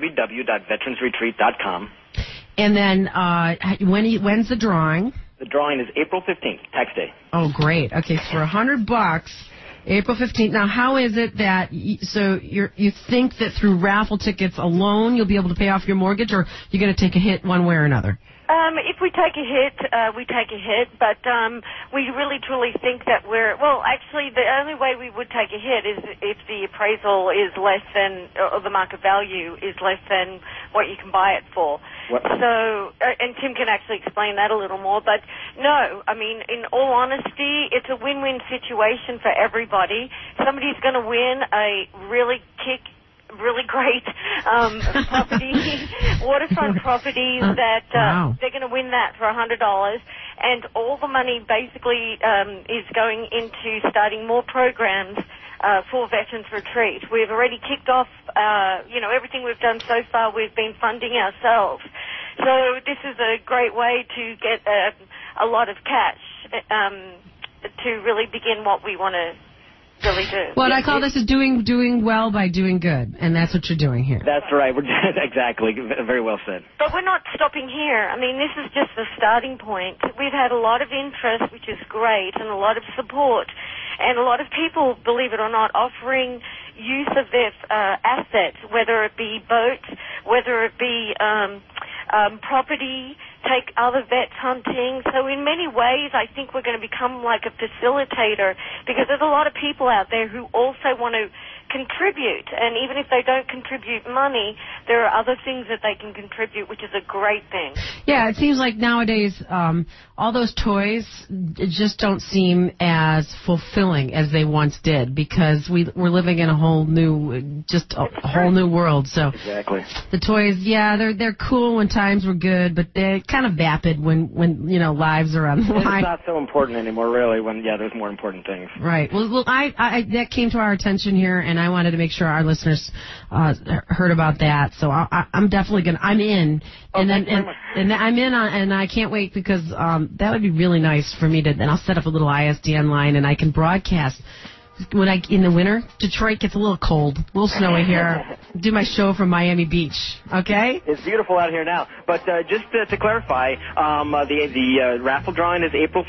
www.veteransretreat.com. And then when's the drawing? The drawing is April 15th, tax day. Oh, great. Okay, so for $100, April 15th. Now, how is it that you think that through raffle tickets alone you'll be able to pay off your mortgage, or you're going to take a hit one way or another? If we take a hit, we take a hit, but we really truly think that actually the only way we would take a hit is if the appraisal is less than, or the market value is less than what you can buy it for. What? So, and Tim can actually explain that a little more, but no, I mean, in all honesty, it's a win-win situation for everybody. Somebody's going to win a really great property, waterfront properties that they're going to win that for $100, and all the money basically is going into starting more programs for Veterans Retreat. We've already kicked off, everything we've done so far, we've been funding ourselves. So this is a great way to get a lot of cash to really begin what we want to really do. Well, I call this is doing well by doing good, and that's what you're doing here. That's right. Exactly. Very well said. But we're not stopping here. I mean, this is just the starting point. We've had a lot of interest, which is great, and a lot of support, and a lot of people, believe it or not, offering use of their assets, whether it be boats, whether it be property, take other vets hunting. So in many ways, I think we're going to become like a facilitator, because there's a lot of people out there who also want to contribute, and even if they don't contribute money, there are other things that they can contribute, which is a great thing. Yeah, it seems like nowadays all those toys just don't seem as fulfilling as they once did, because we're living in a whole new world. So exactly, the toys, they're cool when times were good, but they're kind of vapid when lives are on the line. It's not so important anymore, really. When there's more important things. Right. Well, I that came to our attention here, and I wanted to make sure our listeners heard about that. So I'm definitely I'm in, and I'm in, and I can't wait, because that would be really nice for me to. And I'll set up a little ISDN line, and I can broadcast. In the winter, Detroit gets a little cold, a little snowy here. Do my show from Miami Beach, okay? It's beautiful out here now. But just to clarify, the raffle drawing is April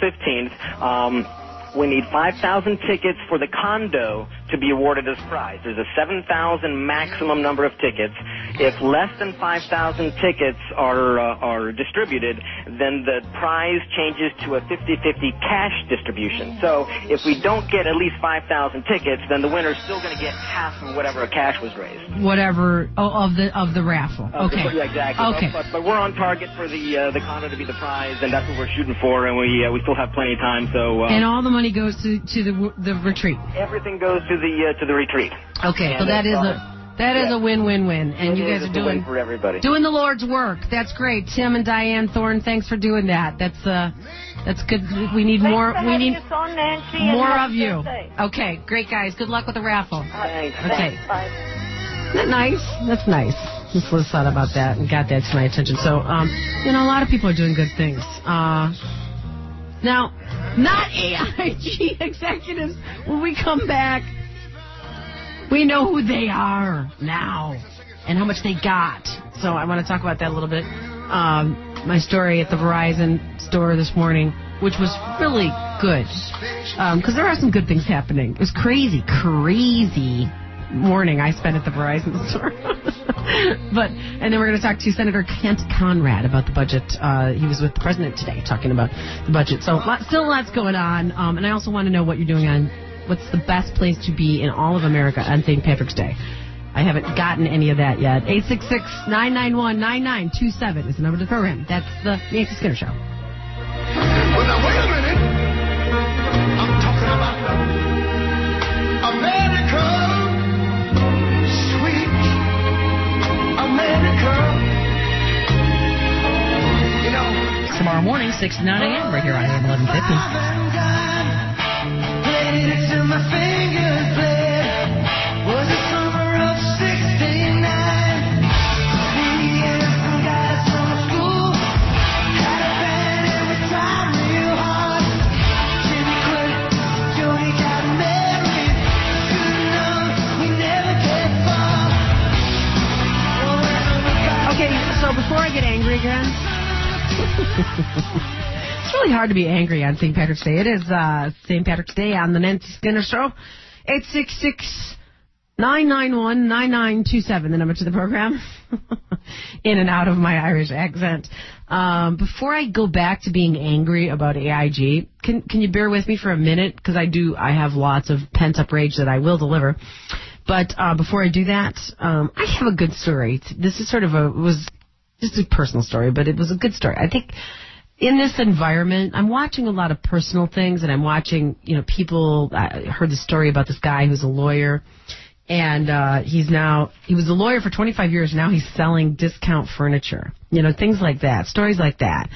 15th. We need 5,000 tickets for the condo to be awarded as prize. There's a 7,000 maximum number of tickets. If less than 5,000 tickets are distributed, then the prize changes to a 50-50 cash distribution. So if we don't get at least 5,000 tickets, then the winner's still going to get half of whatever cash was raised. Whatever of the raffle. Okay. Yeah, exactly. Okay. But we're on target for the condo to be the prize, and that's what we're shooting for, and we still have plenty of time. So and all the money goes to the retreat. Everything goes to the retreat. Okay, so that is a win-win-win, and you guys are doing for everybody. Doing the Lord's work. That's great. Tim and Diane Thorne, thanks for doing that. That's good. We need more. We need more of you. Okay, great guys. Good luck with the raffle. Thanks. Okay. Bye. Isn't that nice? That's nice. Just Liz thought about that and got that to my attention. So, a lot of people are doing good things. Now, not AIG executives. When we come back, we know who they are now and how much they got. So I want to talk about that a little bit. My story at the Verizon store this morning, which was really good, because there are some good things happening. It was crazy morning I spent at the Verizon store. And then we're going to talk to Senator Kent Conrad about the budget. He was with the president today talking about the budget. So still lots going on. And I also want to know what you're doing on what's the best place to be in all of America on St. Patrick's Day. I haven't gotten any of that yet. 866-991-9927 is the number to the program. That's the Nancy Skinner Show. Well, now, wait a minute. I'm talking about America. Sweet America. You know. Tomorrow morning, 6 to 9 a.m. right here on AM 1150. Till my fingers bled. Was the summer of 69. Got us from school. Had a band and we tried real hard. Jimmy quit. Jody got married. Good enough. We never get far. Okay, so before I get angry again, it's really hard to be angry on St. Patrick's Day. It is St. Patrick's Day on the Nancy Skinner Show. 866-991-9927, the number to the program. In and out of my Irish accent. Before I go back to being angry about AIG, can you bear with me for a minute? Because I have lots of pent-up rage that I will deliver. But before I do that, I have a good story. This is it was just a personal story, but it was a good story. I think in this environment, I'm watching a lot of personal things, and I'm watching, people. I heard the story about this guy who's a lawyer, and he was a lawyer for 25 years. Now he's selling discount furniture, things like that, stories like that.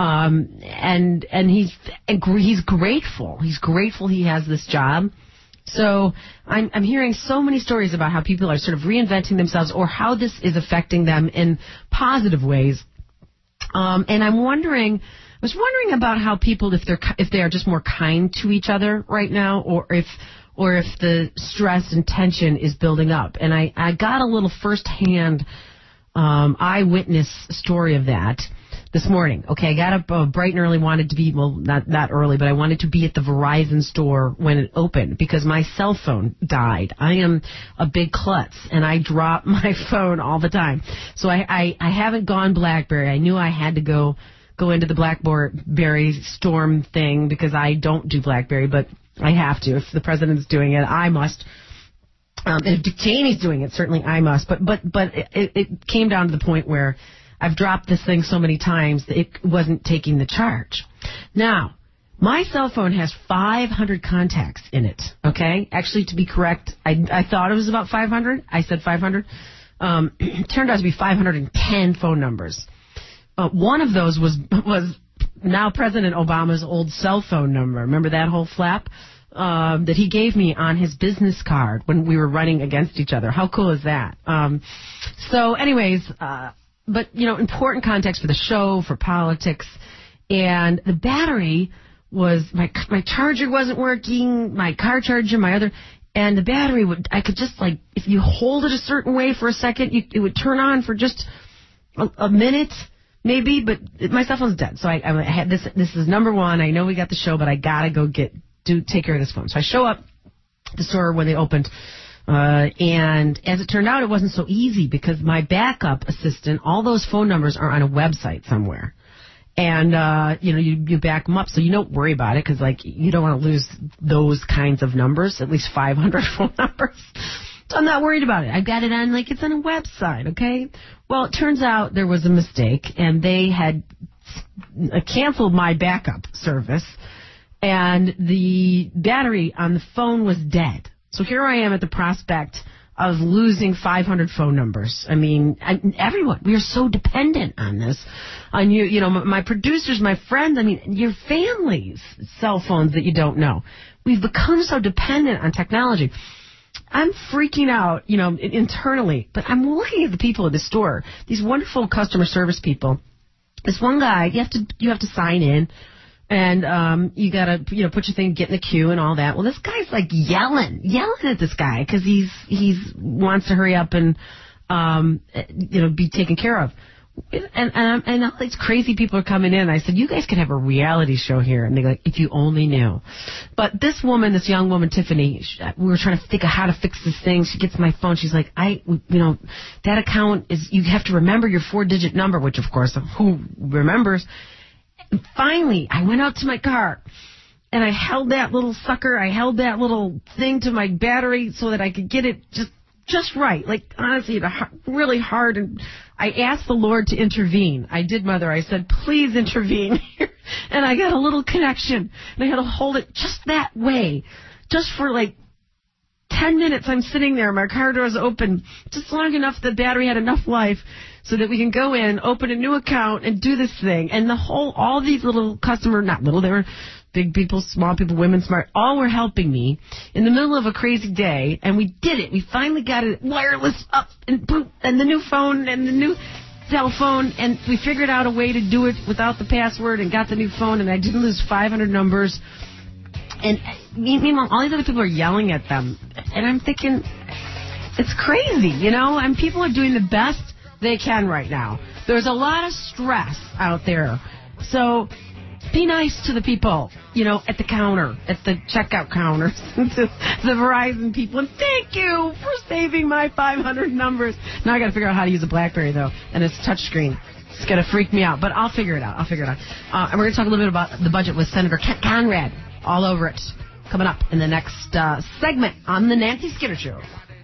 And he's grateful. He's grateful he has this job. So I'm hearing so many stories about how people are sort of reinventing themselves, or how this is affecting them in positive ways. And I was wondering about how people, if they are just more kind to each other right now, or if the stress and tension is building up. And I got a little firsthand eyewitness story of that this morning. Okay, I got up bright and early, wanted to be, not that early, but I wanted to be at the Verizon store when it opened because my cell phone died. I am a big klutz, and I drop my phone all the time. So I haven't gone BlackBerry. I knew I had to go into the BlackBerry Storm thing because I don't do BlackBerry, but I have to. If the president's doing it, I must. And if Dick Cheney's doing it, certainly I must. But it came down to the point where I've dropped this thing so many times that it wasn't taking the charge. Now, my cell phone has 500 contacts in it, okay? Actually, to be correct, I thought it was about 500. I said 500. It turned out to be 510 phone numbers. One of those was now President Obama's old cell phone number. Remember that whole flap that he gave me on his business card when we were running against each other? How cool is that? So anyways, but, important context for the show, for politics. And the battery was, my charger wasn't working, my car charger, and the battery I could just if you hold it a certain way for a second, it would turn on for just a minute, maybe, but my cell phone's dead. So I had this is number one. I know we got the show, but I gotta go take care of this phone. So I show up at the store when they opened. And as it turned out, it wasn't so easy because my backup assistant, all those phone numbers are on a website somewhere. And, you back them up, so you don't worry about it because, you don't want to lose those kinds of numbers, at least 500 phone numbers. So I'm not worried about it. I got it on, it's on a website, okay? Well, it turns out there was a mistake, and they had canceled my backup service, and the battery on the phone was dead. So here I am at the prospect of losing 500 phone numbers. I mean, everyone, we are so dependent on this. On you, my producers, my friends, your family's cell phones that you don't know. We've become so dependent on technology. I'm freaking out, internally, but I'm looking at the people at the store, these wonderful customer service people. This one guy, you have to sign in. And you gotta, put your thing, get in the queue and all that. Well, this guy's yelling at this guy because he's wants to hurry up and be taken care of. And all these crazy people are coming in. I said, you guys could have a reality show here. And they're like, if you only knew. But this young woman, Tiffany, we were trying to think of how to fix this thing. She gets my phone. She's like, that account is, you have to remember your 4-digit number, which of course, who remembers? Finally, I went out to my car, and I held that little sucker. I held that little thing to my battery so that I could get it just right. Honestly, really hard. And I asked the Lord to intervene. I did, Mother. I said, please intervene here. And I got a little connection, and I had to hold it just that way, just for 10 minutes. I'm sitting there, my car door's open, just long enough the battery had enough life so that we can go in, open a new account, and do this thing. And all these little not little, they were big people, small people, women, smart, all were helping me in the middle of a crazy day, and we did it. We finally got it wireless up, and boom, and the new phone, and the new cell phone, and we figured out a way to do it without the password, and got the new phone, and I didn't lose 500 numbers. And meanwhile, all these other people are yelling at them, and I'm thinking, it's crazy, and people are doing the best they can right now. There's a lot of stress out there. So Be nice to the people, at the counter, at the checkout counters, to the Verizon people. And thank you for saving my 500 numbers. Now I got to figure out how to use a BlackBerry, though, and it's touchscreen. It's going to freak me out, but I'll figure it out. And we're going to talk a little bit about the budget with Senator Kent Conrad. All over it. Coming up in the next segment on the Nancy Skinner Show.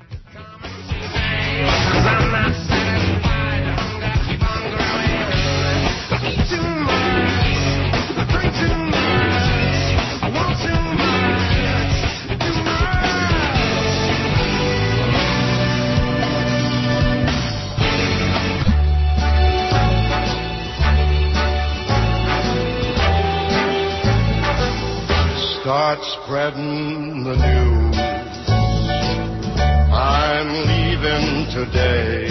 Start spreading the news. I'm leaving today.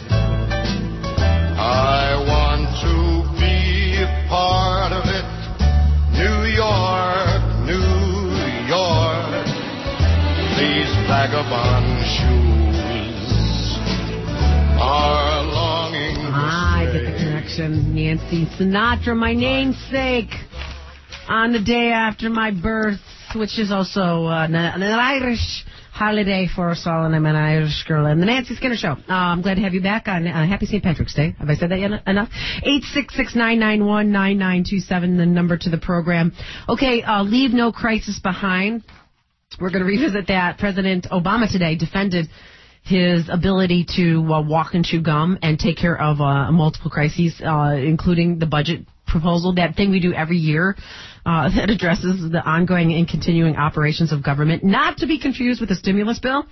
I want to be a part of it. New York, New York. These vagabond shoes are longing to I get the stay. connection. Nancy Sinatra, my namesake. On the day after my birth, which is also an Irish holiday for us all, and I'm an Irish girl. And the Nancy Skinner Show. I'm glad to have you back on Happy St. Patrick's Day. Have I said that yet enough? 866-991-9927, the number to the program. Okay, leave no crisis behind. We're going to revisit that. President Obama today defended his ability to walk and chew gum and take care of multiple crises, including the budget proposal, that thing we do every year that addresses the ongoing and continuing operations of government, not to be confused with the stimulus bill.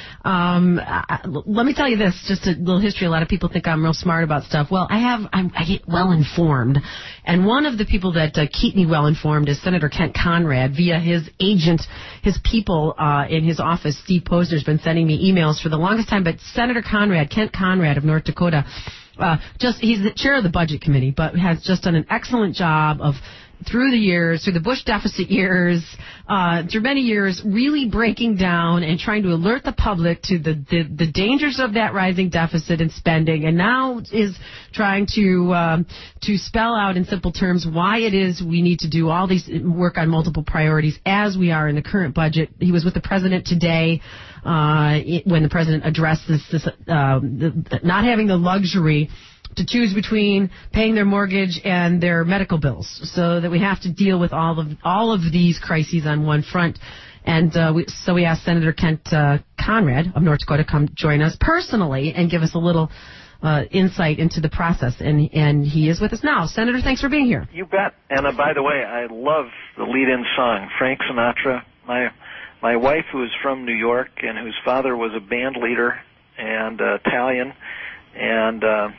Let me tell you this, just a little history. A lot of people think I'm real smart about stuff. Well, I get well informed, and one of the people that keep me well informed is Senator Kent Conrad via his agent, his people in his office. Steve Posner's been sending me emails for the longest time, but Senator Conrad, Kent Conrad of North Dakota, he's the chair of the budget committee, but has just done an excellent job of, through the years, through the Bush deficit years, through many years, really breaking down and trying to alert the public to the dangers of that rising deficit and spending, and now is trying to spell out in simple terms why it is we need to do all these work on multiple priorities as we are in the current budget. He was with the president today. When the president addressed this not having the luxury to choose between paying their mortgage and their medical bills, so that we have to deal with all of these crises on one front. And so we asked Senator Kent Conrad of North Dakota to come join us personally and give us a little insight into the process. And he is with us now. Senator, thanks for being here. You bet. And by the way, I love the lead-in song, Frank Sinatra. My wife, who is from New York and whose father was a band leader and Italian, and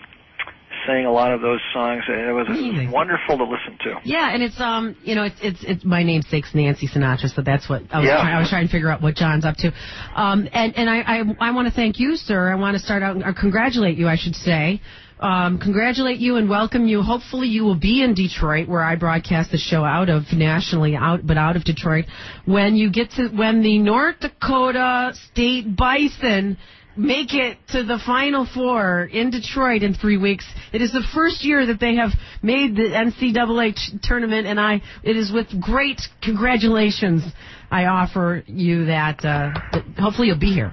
sang a lot of those songs. It was wonderful to listen to. Yeah, and it's it's my namesake's Nancy Sinatra, so that's what I was trying to figure out what John's up to. And I want to thank you, sir. I want to start out or congratulate you, I should say. Congratulate you and welcome you. Hopefully you will be in Detroit, where I broadcast the show out of nationally, out of Detroit, when the North Dakota State Bison make it to the Final Four in Detroit in 3 weeks. It is the first year that they have made the NCAA tournament, and it is with great congratulations I offer you that hopefully you'll be here.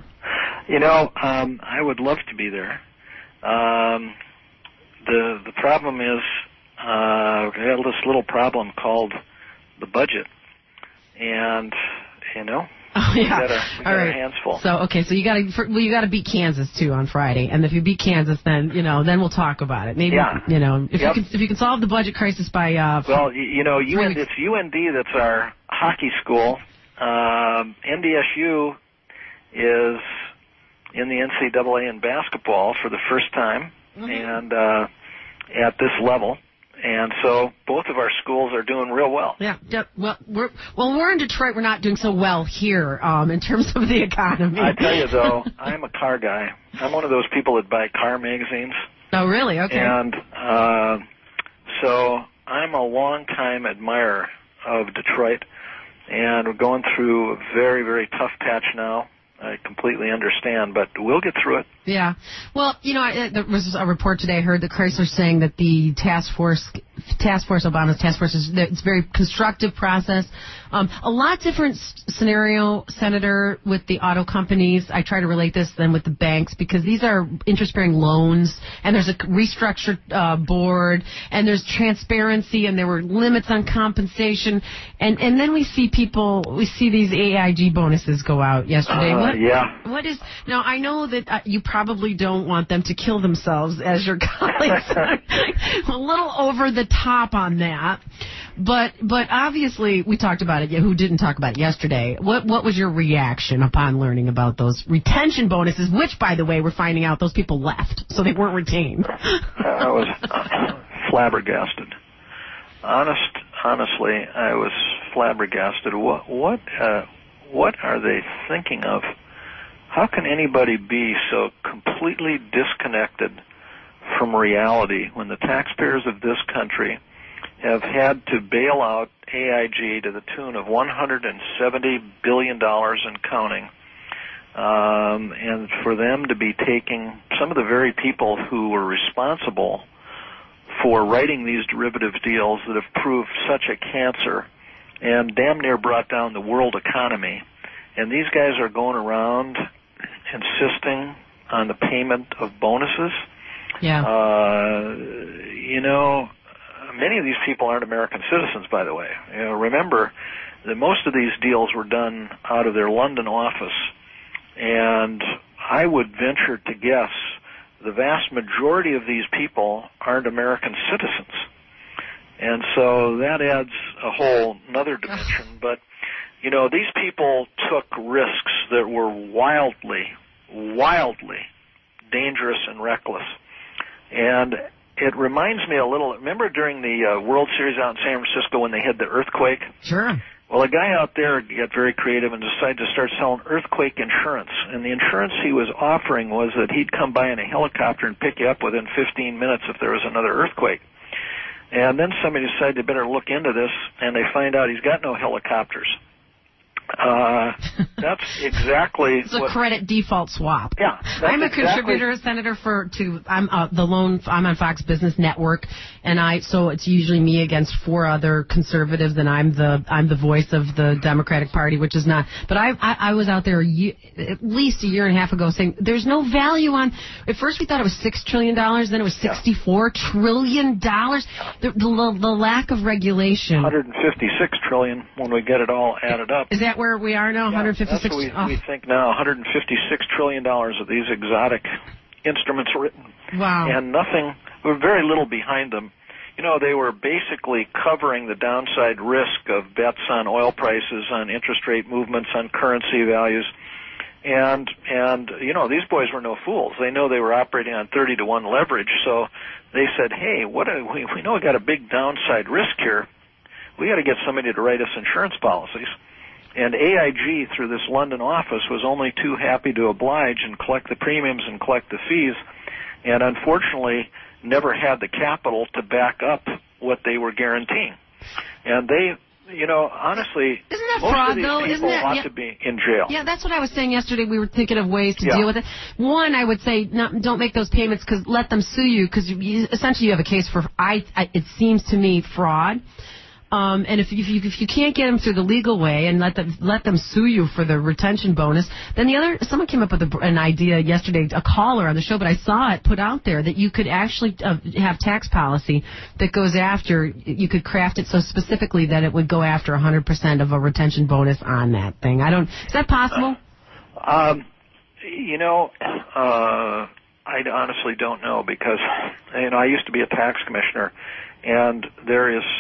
I would love to be there. The problem is we have this little problem called the budget, and we got our hands full. So so you got to beat Kansas too on Friday, and if you beat Kansas, then then we'll talk about it. Maybe if you can solve the budget crisis by it's UND that's our hockey school. NDSU is in the NCAA in basketball for the first time, and at this level. And so both of our schools are doing real well. Yeah. Well, we're in Detroit. We're not doing so well here in terms of the economy. I tell you, though, I'm a car guy. I'm one of those people that buy car magazines. Oh, really? Okay. And so I'm a long-time admirer of Detroit, and we're going through a very, very tough patch now. I completely understand, but we'll get through it. Yeah. Well, there was a report today. I heard that Chrysler saying that the task force Obama's task force, it's a very constructive process. A lot different scenario, Senator, with the auto companies. I try to relate this then with the banks because these are interest-bearing loans, and there's a restructured board, and there's transparency, and there were limits on compensation, and then we see these AIG bonuses go out yesterday. What is now? I know that you probably don't want them to kill themselves, as your colleagues are a little over the top on that, but obviously we talked about it. Who didn't talk about it yesterday? What was your reaction upon learning about those retention bonuses? Which, by the way, we're finding out those people left, so they weren't retained. I was flabbergasted. Honestly, I was flabbergasted. What are they thinking of? How can anybody be so completely disconnected from reality when the taxpayers of this country have had to bail out AIG to the tune of $170 billion and counting, and for them to be taking some of the very people who were responsible for writing these derivative deals that have proved such a cancer and damn near brought down the world economy, and these guys are going around insisting on the payment of bonuses. Many of these people aren't American citizens, by the way. Remember that most of these deals were done out of their London office, and I would venture to guess the vast majority of these people aren't American citizens. And so that adds a whole another dimension. But, these people took risks that were wildly dangerous and reckless. And it reminds me a little, remember during the World Series out in San Francisco when they had the earthquake? Sure. Well, a guy out there got very creative and decided to start selling earthquake insurance. And the insurance he was offering was that he'd come by in a helicopter and pick you up within 15 minutes if there was another earthquake. And then somebody decided they better look into this, and they find out he's got no helicopters. That's exactly it's a credit default swap. Yeah, I'm a contributor, Senator, I'm on Fox Business Network, and so it's usually me against four other conservatives, and I'm the voice of the Democratic Party, which is not. But I was out there at least a year and a half ago saying there's no value on. At first we thought it was $6 trillion, then it was $64 trillion. The lack of regulation. $156 trillion when we get it all added up. Is that where we are now? 156. That's what we think now. $156 trillion of these exotic instruments written. Wow. And nothing, very little behind them. They were basically covering the downside risk of bets on oil prices, on interest rate movements, on currency values. And these boys were no fools. They know they were operating on 30-to-1 leverage, so they said, hey, we know we got a big downside risk here. We got to get somebody to write us insurance policies. And AIG, through this London office, was only too happy to oblige and collect the premiums and collect the fees, and unfortunately never had the capital to back up what they were guaranteeing. And they, honestly, isn't that most fraud, of these though? people ought to be in jail. Yeah, that's what I was saying yesterday. We were thinking of ways to deal with it. One, I would say, don't make those payments because let them sue you because essentially you have a case for, it seems to me, fraud. And if you can't get them through the legal way and let them sue you for the retention bonus, then someone came up with an idea yesterday, a caller on the show, but I saw it put out there that you could actually have tax policy that goes after, you could craft it so specifically that it would go after 100% of a retention bonus on that thing. Is that possible? I honestly don't know because, I used to be a tax commissioner, and there is.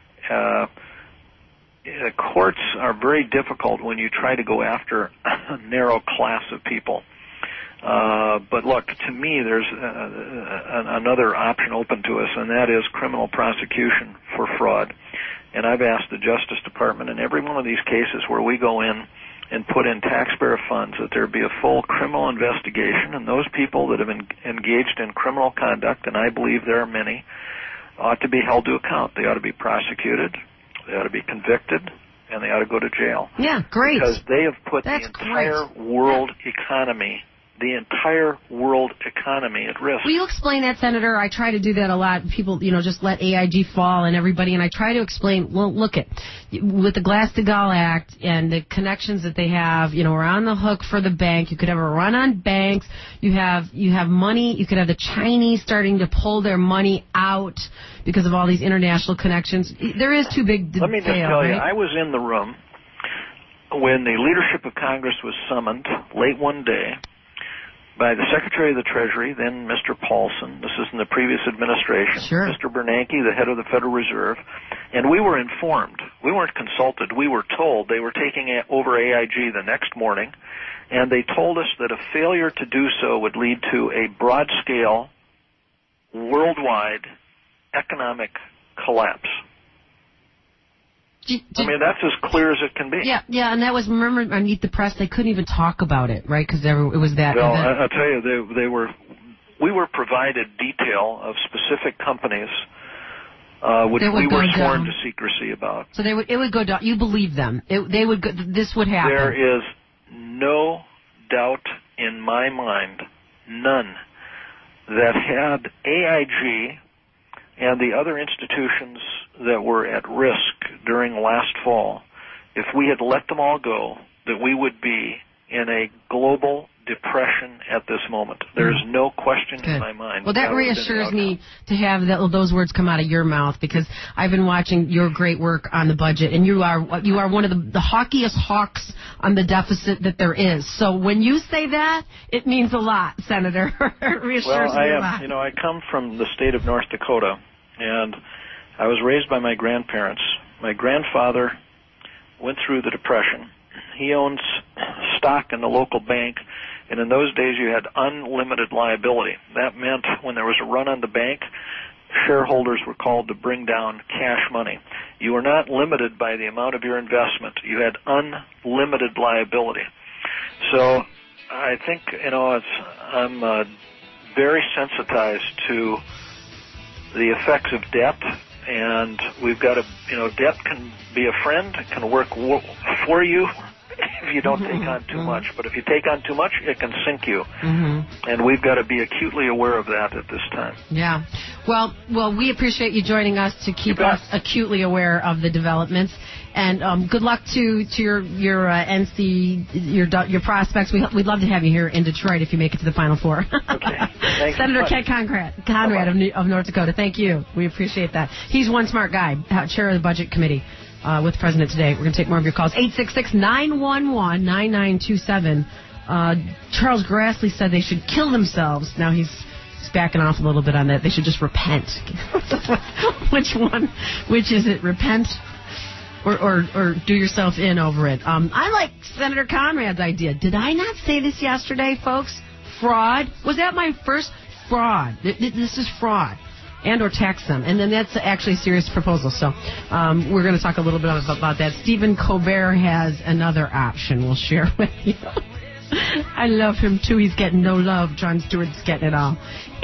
Courts are very difficult when you try to go after a narrow class of people. But look, to me, there's another option open to us, and that is criminal prosecution for fraud. And I've asked the Justice Department in every one of these cases where we go in and put in taxpayer funds that there be a full criminal investigation, and those people that have engaged in criminal conduct, and I believe there are many, ought to be held to account. They ought to be prosecuted, they ought to be convicted, and they ought to go to jail. Yeah, great. Because they have put the entire world economy the entire world economy at risk. Will you explain that, Senator? I try to do that a lot. People, just let AIG fall and everybody, and I try to explain, well, look with the Glass-Steagall Act and the connections that they have, we're on the hook for the bank. You could have a run on banks. You have money. You could have the Chinese starting to pull their money out because of all these international connections. There is too big to fail. Let me just tell you, right? I was in the room when the leadership of Congress was summoned late one day by the Secretary of the Treasury, then Mr. Paulson. This is in the previous administration. Sure. Mr. Bernanke, the head of the Federal Reserve. And we were informed. We weren't consulted. We were told they were taking over AIG the next morning, and they told us that a failure to do so would lead to a broad-scale, worldwide economic collapse. I mean, that's as clear as it can be. Yeah, and that was, remember, on Meet the Press, they couldn't even talk about it, right? Because it was that Well, event. I'll tell you, we were provided detail of specific companies which we were sworn to secrecy about. So it would go down. You believe them. This would happen. There is no doubt in my mind, none, that had AIG and the other institutions that were at risk during last fall, if we had let them all go, that we would be in a global depression at this moment. There is no question in my mind. Well, that reassures me to have those words come out of your mouth, because I've been watching your great work on the budget, and you are one of the hawkiest hawks on the deficit that there is. So when you say that, it means a lot, Senator. It reassures me a lot. I come from the state of North Dakota, and I was raised by my grandparents. My grandfather went through the Depression. He owns stock in the local bank, and in those days you had unlimited liability. That meant when there was a run on the bank, shareholders were called to bring down cash money. You were not limited by the amount of your investment. You had unlimited liability. So I think, I'm very sensitized to the effects of debt, and we've got to, debt can be a friend, it can work for you if you don't take on too much. But if you take on too much, it can sink you. And we've got to be acutely aware of that at this time. Yeah. Well, we appreciate you joining us to keep us acutely aware of the developments. And good luck to your NC, your prospects. We'd love to have you here in Detroit if you make it to the Final Four. Okay. Thanks. Senator Ken Conrad of North Dakota. Thank you. We appreciate that. He's one smart guy, chair of the Budget Committee with the President today. We're going to take more of your calls. 866-911-9927. Charles Grassley said they should kill themselves. Now he's backing off a little bit on that. They should just repent. Which is it? Repent? Or do yourself in over it. I like Senator Conrad's idea. Did I not say this yesterday, folks? Fraud. Was that my first fraud? This is fraud. And or tax them. And then that's actually a serious proposal. So we're going to talk a little bit about that. Stephen Colbert has another option we'll share with you. I love him, too. He's getting no love. Jon Stewart's getting it all.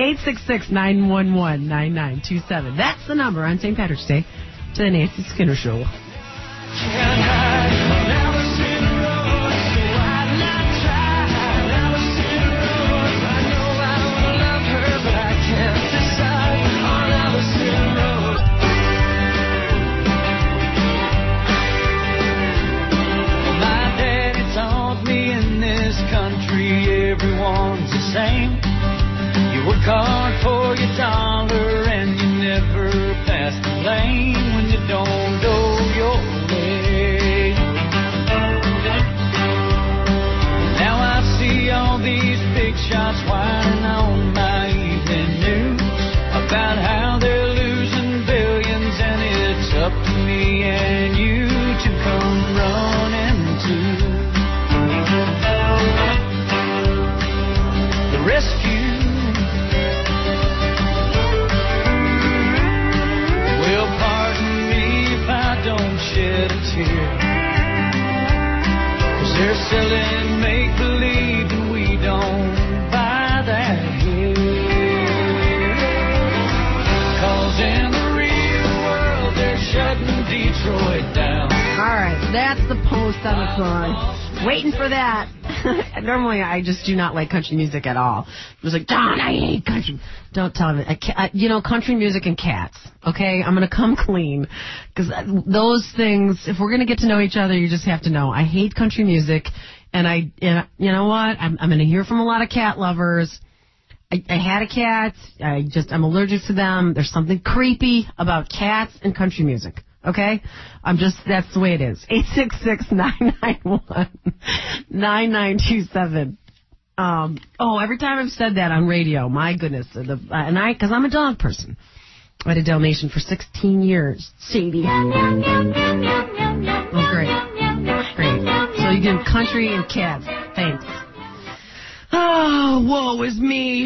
866-911-9927. That's the number on St. Patrick's Day to the Nancy Skinner Show. Everyone's the same. You work hard for your dollar and you never pass the lane when you don't go your way. Now I see all these big shots wiring on my evening news about how they're losing billions, and it's up to me and you to come running to rescue. Well, pardon me if I don't shed a tear, 'cause they're selling make-believe and we don't buy that here. 'Cause in the real world they're shutting Detroit down. All right, that's the post on the phone. Waiting for that. Normally, I just do not like country music at all. It was like, John, I hate country. Don't tell me. Country music and cats. Okay, I'm gonna come clean because those things. If we're gonna get to know each other, you just have to know I hate country music, and you know what? I'm gonna hear from a lot of cat lovers. I had a cat. I'm allergic to them. There's something creepy about cats and country music. Okay? That's the way it is. 866-991-9927. Every time I've said that on radio, my goodness. Because I'm a dog person. I had a Dalmatian for 16 years. Sadie. Oh, great. So you get country and cats. Thanks. Oh, woe is me.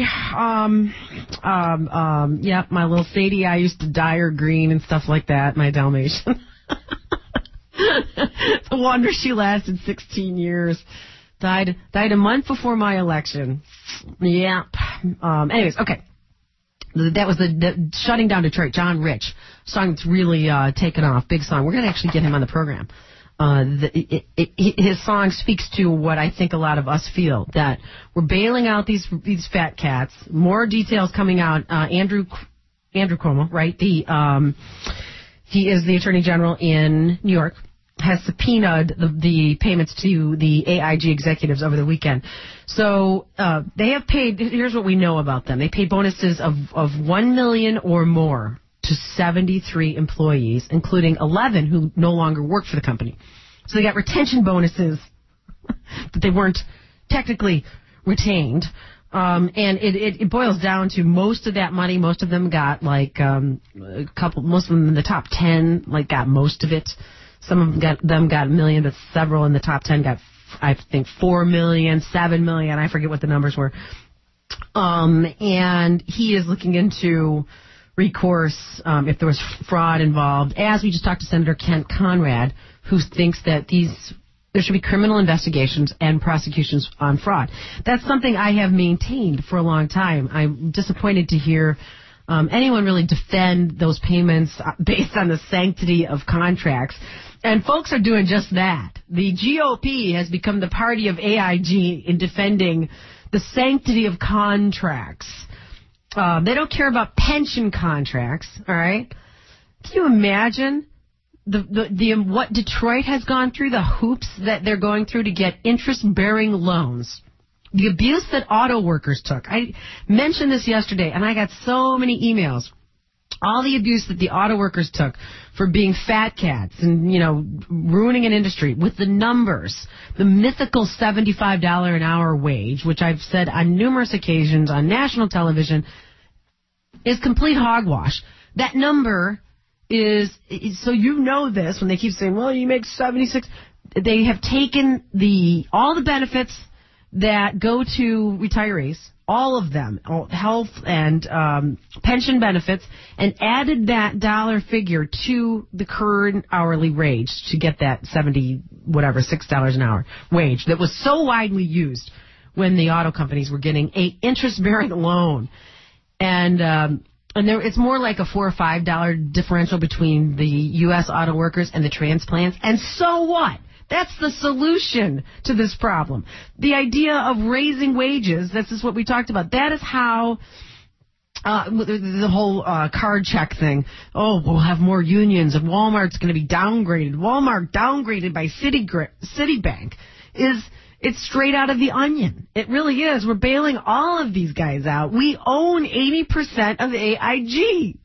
Yep, my little Sadie, I used to dye her green and stuff like that, my Dalmatian. It's a wonder she lasted 16 years. Died a month before my election. Yep. Anyways, okay. That was the Shutting Down Detroit, John Rich. Song that's really taken off. Big song. We're going to actually get him on the program. His song speaks to what I think a lot of us feel, that we're bailing out these fat cats. More details coming out. Andrew Cuomo, right? He is the Attorney General in New York, has subpoenaed the payments to the AIG executives over the weekend. So they have paid. Here's what we know about them. They paid bonuses of $1 million or more to 73 employees, including 11 who no longer work for the company. So they got retention bonuses, but they weren't technically retained. And it boils down to most of that money. Most of them got most of them in the top 10 got most of it. Some of them got $1 million, but several in the top 10 got, I think, $4 million, $7 million. I forget what the numbers were. And he is looking into recourse if there was fraud involved, as we just talked to Senator Kent Conrad, who thinks that there should be criminal investigations and prosecutions on fraud. That's something I have maintained for a long time. I'm disappointed to hear anyone really defend those payments based on the sanctity of contracts. And folks are doing just that. The GOP has become the party of AIG in defending the sanctity of contracts. They don't care about pension contracts, all right? Can you imagine what Detroit has gone through, the hoops that they're going through to get interest-bearing loans? The abuse that auto workers took. I mentioned this yesterday, and I got so many emails. All the abuse that the auto workers took for being fat cats and, ruining an industry with the numbers. The mythical $75 an hour wage, which I've said on numerous occasions on national television, is complete hogwash. That number is, so this, when they keep saying, well, you make 76, they have taken all the benefits that go to retirees, all of them, health and pension benefits, and added that dollar figure to the current hourly wage to get that $6 an hour wage that was so widely used when the auto companies were getting a interest-bearing loan. And it's more like a $4 or $5 differential between the U.S. auto workers and the transplants. And so what? That's the solution to this problem. The idea of raising wages, this is what we talked about. That is how the whole card check thing. Oh, we'll have more unions and Walmart's going to be downgraded. Walmart downgraded by Citibank it's straight out of The Onion. It really is. We're bailing all of these guys out. We own 80% of AIG.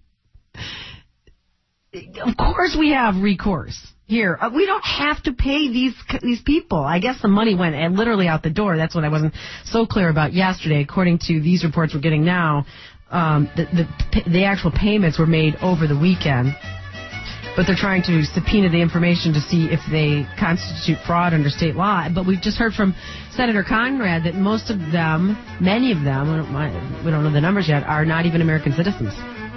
Of course we have recourse here. We don't have to pay these people. I guess the money went literally out the door. That's what I wasn't so clear about yesterday. According to these reports we're getting now, the actual payments were made over the weekend. But they're trying to subpoena the information to see if they constitute fraud under state law. But we've just heard from Senator Conrad that many of them, we don't know the numbers yet, are not even American citizens.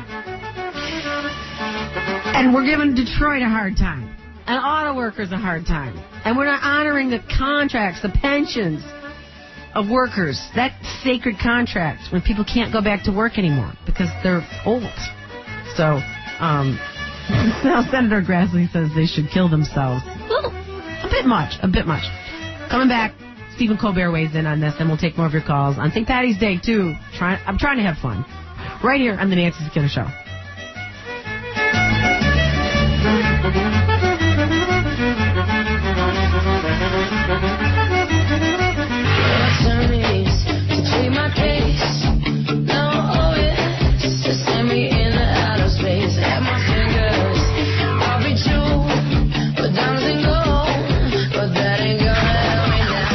And we're giving Detroit a hard time, and auto workers a hard time. And we're not honoring the contracts, the pensions of workers, that sacred contract when people can't go back to work anymore because they're old. So, now Senator Grassley says they should kill themselves. A bit much. Coming back, Stephen Colbert weighs in on this, and we'll take more of your calls on St. Patty's Day, too. I'm trying to have fun. Right here on the Nancy Skinner Show. Attorneys to plead my case. No, oh yes, to send me in the outer space. At my fingers, I'll be true, but diamonds and gold, but that ain't gonna help me now.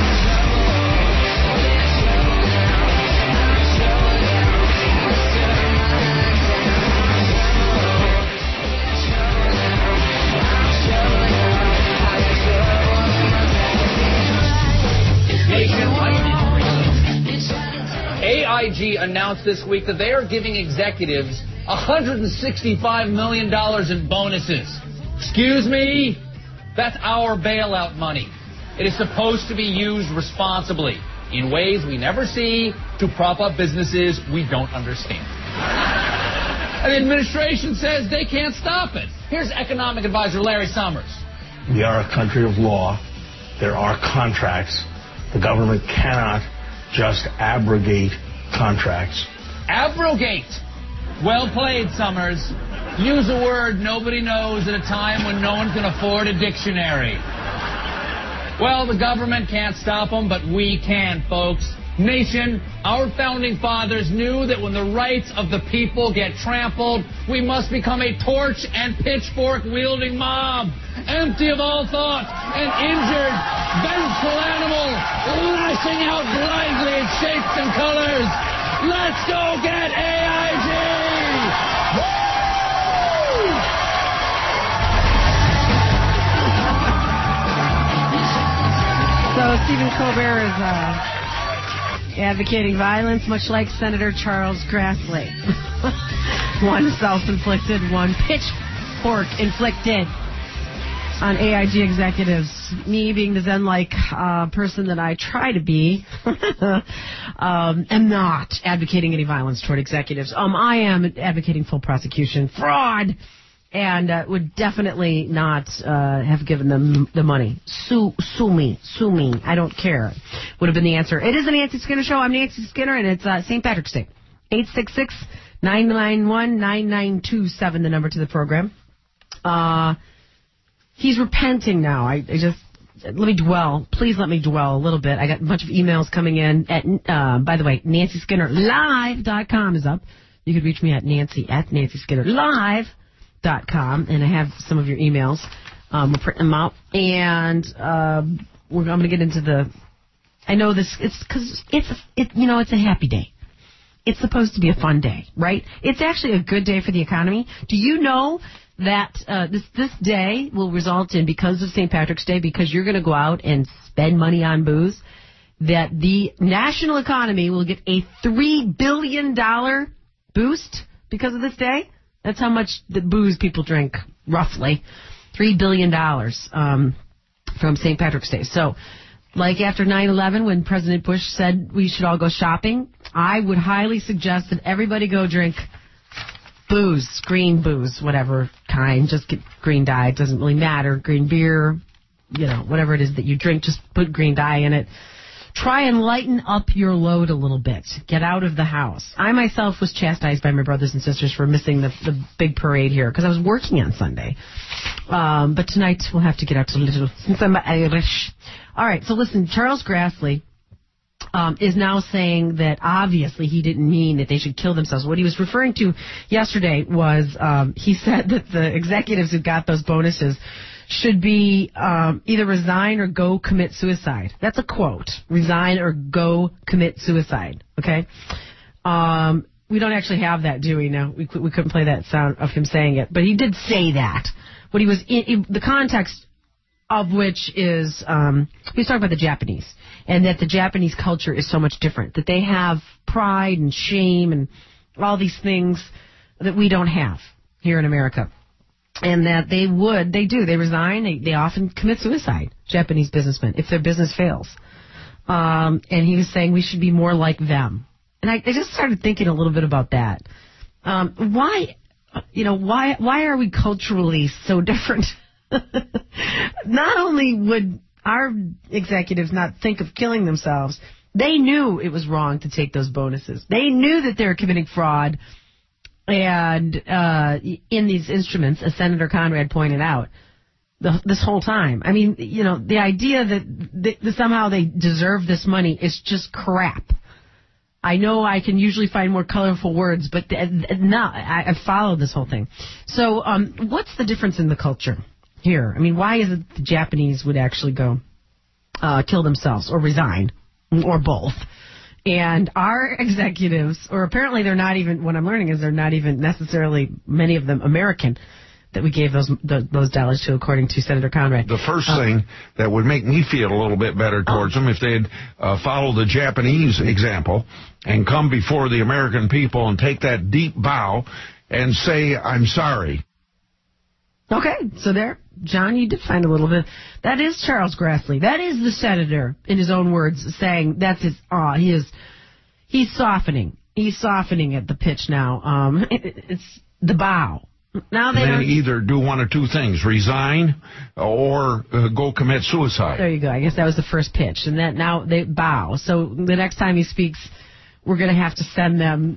AIG announced this week that they are giving executives $165 million in bonuses. Excuse me? That's our bailout money. It is supposed to be used responsibly in ways we never see to prop up businesses we don't understand. And the administration says they can't stop it. Here's economic advisor Larry Summers. We are a country of law. There are contracts. The government cannot just abrogate contracts. Abrogate. Well played, Summers. Use a word nobody knows at a time when no one can afford a dictionary. Well, the government can't stop them, but we can, folks. Nation, our founding fathers knew that when the rights of the people get trampled, we must become a torch and pitchfork-wielding mob, empty of all thought, an injured, vengeful animal, lashing out blindly at shapes and colors. Let's go get AIG! Woo! So Stephen Colbert is advocating violence, much like Senator Charles Grassley. One self-inflicted, one pitchfork-inflicted on AIG executives. Me being the Zen-like person that I try to be, am not advocating any violence toward executives. I am advocating full prosecution, fraud, and would definitely not have given them the money. Sue me. I don't care. Would have been the answer. It is the Nancy Skinner Show. I'm Nancy Skinner, and it's St. Patrick's Day. 866-991-9927, the number to the program. He's repenting now. Please let me dwell a little bit. I got a bunch of emails coming in. By the way, NancySkinnerLive.com is up. You could reach me at NancySkinnerLive.com, and I have some of your emails. We're printing them out, and I'm going to get into the. I know this. It's because it's a happy day. It's supposed to be a fun day, right? It's actually a good day for the economy. Do you know that this day will result in, because of St. Patrick's Day, because you're going to go out and spend money on booze, that the national economy will get a $3 billion boost because of this day? That's how much the booze people drink, roughly. $3 billion from St. Patrick's Day. So, like after 9/11, when President Bush said we should all go shopping, I would highly suggest that everybody go drink booze, green booze, whatever kind. Just get green dye. It doesn't really matter. Green beer, whatever it is that you drink, just put green dye in it. Try and lighten up your load a little bit. Get out of the house. I myself was chastised by my brothers and sisters for missing the big parade here because I was working on Sunday. But tonight we'll have to get out a little, since I'm Irish. All right, so listen, Charles Grassley is now saying that obviously he didn't mean that they should kill themselves. What he was referring to yesterday was he said that the executives who got those bonuses should be either resign or go commit suicide. That's a quote. Resign or go commit suicide. Okay? We don't actually have that, do we? No, we couldn't play that sound of him saying it. But he did say that. What he was in the context of which is he was talking about the Japanese, and that the Japanese culture is so much different, that they have pride and shame and all these things that we don't have here in America. And that they resign, they often commit suicide, Japanese businessmen, if their business fails. And he was saying we should be more like them. And I just started thinking a little bit about that. Why are we culturally so different? Not only would our executives not think of killing themselves. They knew it was wrong to take those bonuses. They knew that they were committing fraud. And in these instruments, as Senator Conrad pointed out, this whole time. I mean, you know, the idea that somehow they deserve this money is just crap. I know I can usually find more colorful words, but I followed this whole thing. So what's the difference in the culture here? I mean, why is it the Japanese would actually go kill themselves or resign or both? And our executives, or apparently they're not even, what I'm learning is they're not even necessarily, many of them, American, that we gave those dollars to, according to Senator Conrad. The first thing that would make me feel a little bit better towards them if they'd follow the Japanese example and come before the American people and take that deep bow and say, I'm sorry. Okay, so there, John, you did find a little bit. That is Charles Grassley. That is the senator, in his own words, saying that's his. He's softening. He's softening at the pitch now. It's the bow. Now they then either do one of two things: resign or go commit suicide. There you go. I guess that was the first pitch, and that now they bow. So the next time he speaks, we're going to have to send them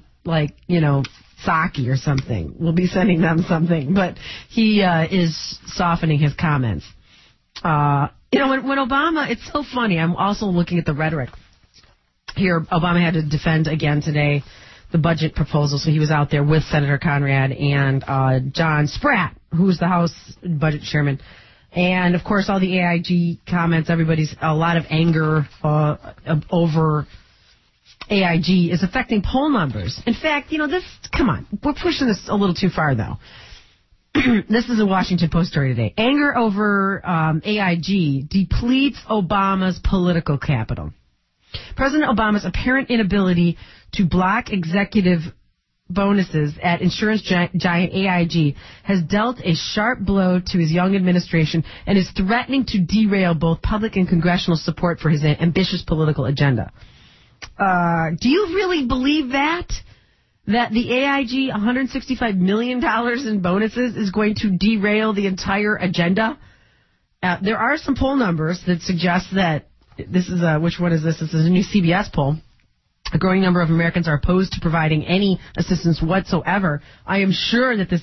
sake or something. We'll be sending them something. But he is softening his comments. When Obama, it's so funny. I'm also looking at the rhetoric here. Obama had to defend again today the budget proposal, so he was out there with Senator Conrad and John Spratt, who's the House Budget Chairman. And, of course, all the AIG comments, a lot of anger over AIG is affecting poll numbers. In fact, come on, we're pushing this a little too far, though. This is a Washington Post story today. Anger over AIG depletes Obama's political capital. President Obama's apparent inability to block executive bonuses at insurance giant AIG has dealt a sharp blow to his young administration and is threatening to derail both public and congressional support for his ambitious political agenda. Do you really believe that the AIG $165 million in bonuses is going to derail the entire agenda? There are some poll numbers that suggest that this is which one is this? This is a new CBS poll. A growing number of Americans are opposed to providing any assistance whatsoever. I am sure that this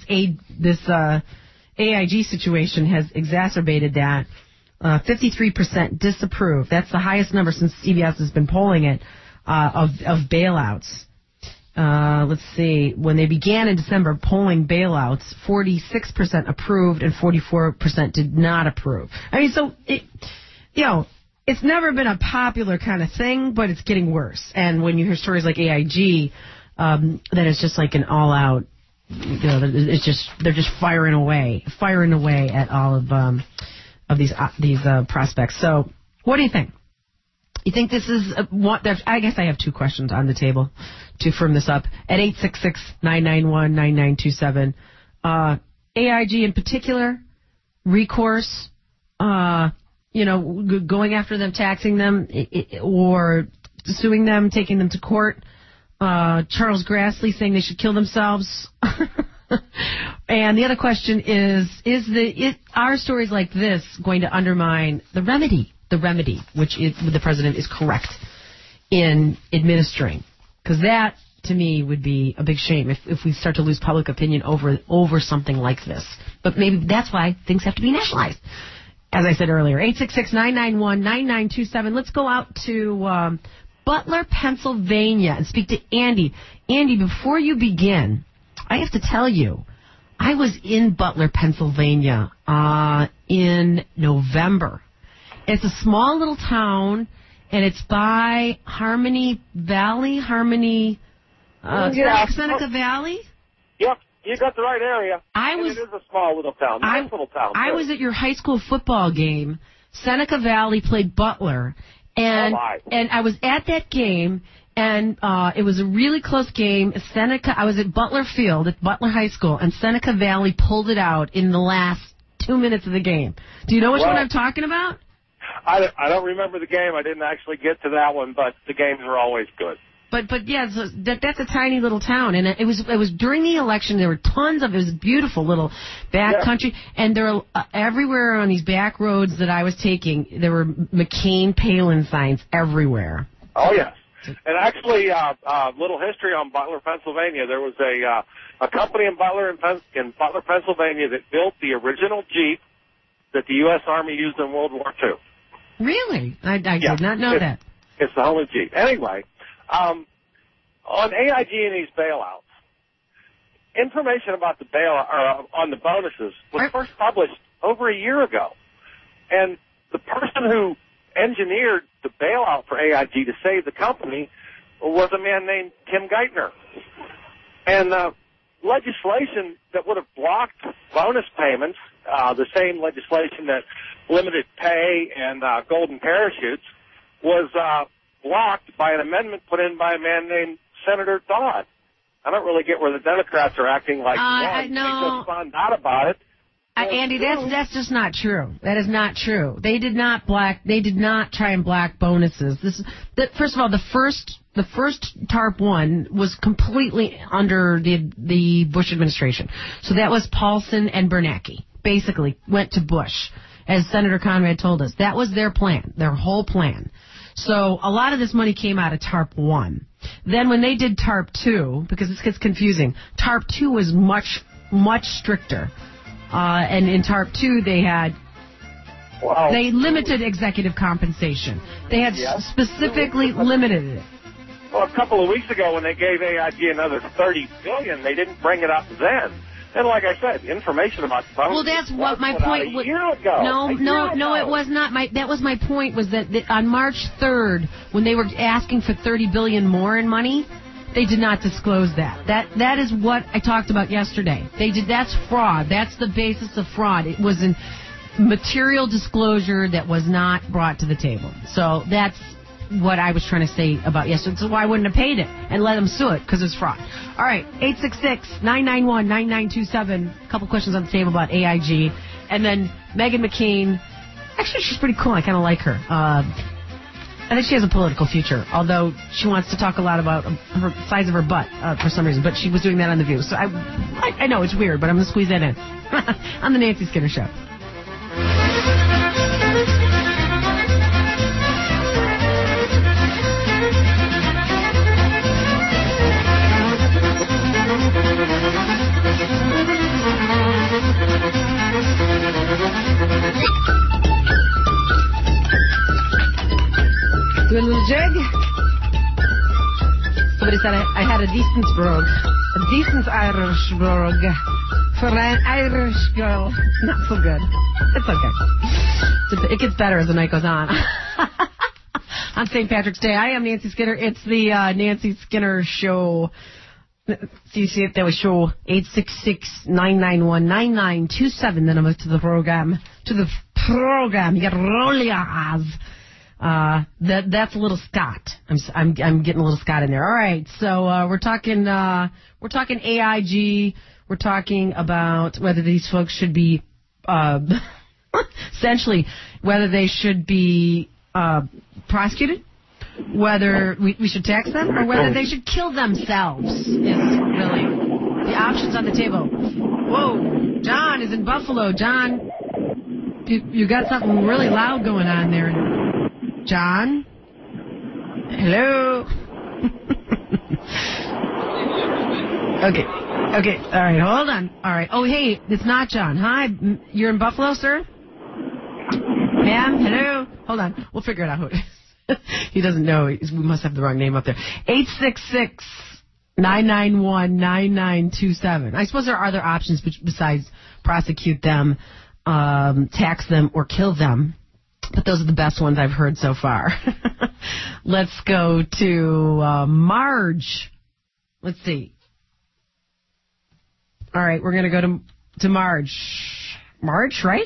AIG situation has exacerbated that. 53% disapprove. That's the highest number since CBS has been polling it of bailouts. Let's see. When they began in December polling bailouts, 46% approved and 44% did not approve. I mean, so it's never been a popular kind of thing, but it's getting worse. And when you hear stories like AIG, then it's just like an all-out. They're just firing away at all of these prospects. So, what do you think? You think this is I guess I have two questions on the table to firm this up. At 866-991-9927, AIG in particular, recourse, going after them, taxing them, or suing them, taking them to court. Charles Grassley saying they should kill themselves. And the other question is are stories like this going to undermine the remedy, which the president is correct in administering? Because that, to me, would be a big shame if we start to lose public opinion over something like this. But maybe that's why things have to be nationalized. As I said earlier, 866-991-9927. Let's go out to Butler, Pennsylvania, and speak to Andy. Andy, before you begin, I have to tell you, I was in Butler, Pennsylvania in November. It's a small little town, and it's by Harmony Valley, Seneca Valley? Yep, you got the right area. It is a small little town. Nice little town. I was at your high school football game. Seneca Valley played Butler, and I was at that game, and it was a really close game. I was at Butler Field at Butler High School, and Seneca Valley pulled it out in the last 2 minutes of the game. Do you know which one I'm talking about? I don't remember the game. I didn't actually get to that one, but the games are always good. But yeah, so that's a tiny little town, and it was during the election. There were tons of it was a beautiful little back country, and there were everywhere on these back roads that I was taking. There were McCain Palin signs everywhere. Oh yes, and actually, little history on Butler, Pennsylvania. There was a company in Butler, Pennsylvania, that built the original Jeep that the U.S. Army used in World War II. Really? I did not know that. It's the only Jeep. Anyway. On AIG and these bailouts, information about the on the bonuses was first published over a year ago. And the person who engineered the bailout for AIG to save the company was a man named Tim Geithner. And legislation that would have blocked bonus payments, the same legislation that limited pay and golden parachutes, was blocked by an amendment put in by a man named Senator Dodd. I don't really get where the Democrats are acting like they just found out about it. Andy, that's just not true. That is not true. They did not try and block bonuses. First of all, the first TARP 1 was completely under the Bush administration. So that was Paulson and Bernanke. Basically went to Bush, as Senator Conrad told us. That was their plan, their whole plan. So a lot of this money came out of TARP 1. Then when they did TARP 2, because this gets confusing, TARP 2 was much, much stricter. And in TARP 2, they limited executive compensation. They had specifically limited it. Well, a couple of weeks ago when they gave AIG another $30 billion, they didn't bring it up then. And like I said, information about the bonus. Well, that's what my point was. A year ago. No, it was not. That was my point. Was that on March 3rd, when they were asking for $30 billion more in money, they did not disclose that. That is what I talked about yesterday. That's fraud. That's the basis of fraud. It was a material disclosure that was not brought to the table. So that's what I was trying to say about yesterday. So why wouldn't have paid it and let them sue it? Because it's fraud. All right, 866-991-9927. A couple questions on the table about AIG. And then Meghan McCain. Actually, she's pretty cool. I kind of like her. I think she has a political future, although she wants to talk a lot about her size of her butt for some reason. But she was doing that on The View. So I know it's weird, but I'm going to squeeze that in on the Nancy Skinner Show. Do a little jig. Somebody said I had a decent brogue. A decent Irish brogue. For an Irish girl. Not so good. It's okay. It gets better as the night goes on. On St. Patrick's Day, I am Nancy Skinner. It's the Nancy Skinner Show. See if that was show 866-991-9927. Then I'm to the program. You got to roll your eyes. That's a little Scott. I'm getting a little Scott in there. All right, so we're talking AIG. We're talking about whether these folks should be essentially whether they should be prosecuted, whether we should tax them, or whether they should kill themselves. Is really the options on the table. Whoa, John is in Buffalo. John, you got something really loud going on there. John? Hello? Okay. All right, hold on. All right. Oh, hey, it's not John. Hi, you're in Buffalo, sir? Ma'am? Hello? Hold on. We'll figure it out who it is. He doesn't know. We must have the wrong name up there. 866-991-9927. I suppose there are other options besides prosecute them, tax them, or kill them. But those are the best ones I've heard so far. Let's go to Marge. Let's see. All right, we're going to go to Marge. Marge, right?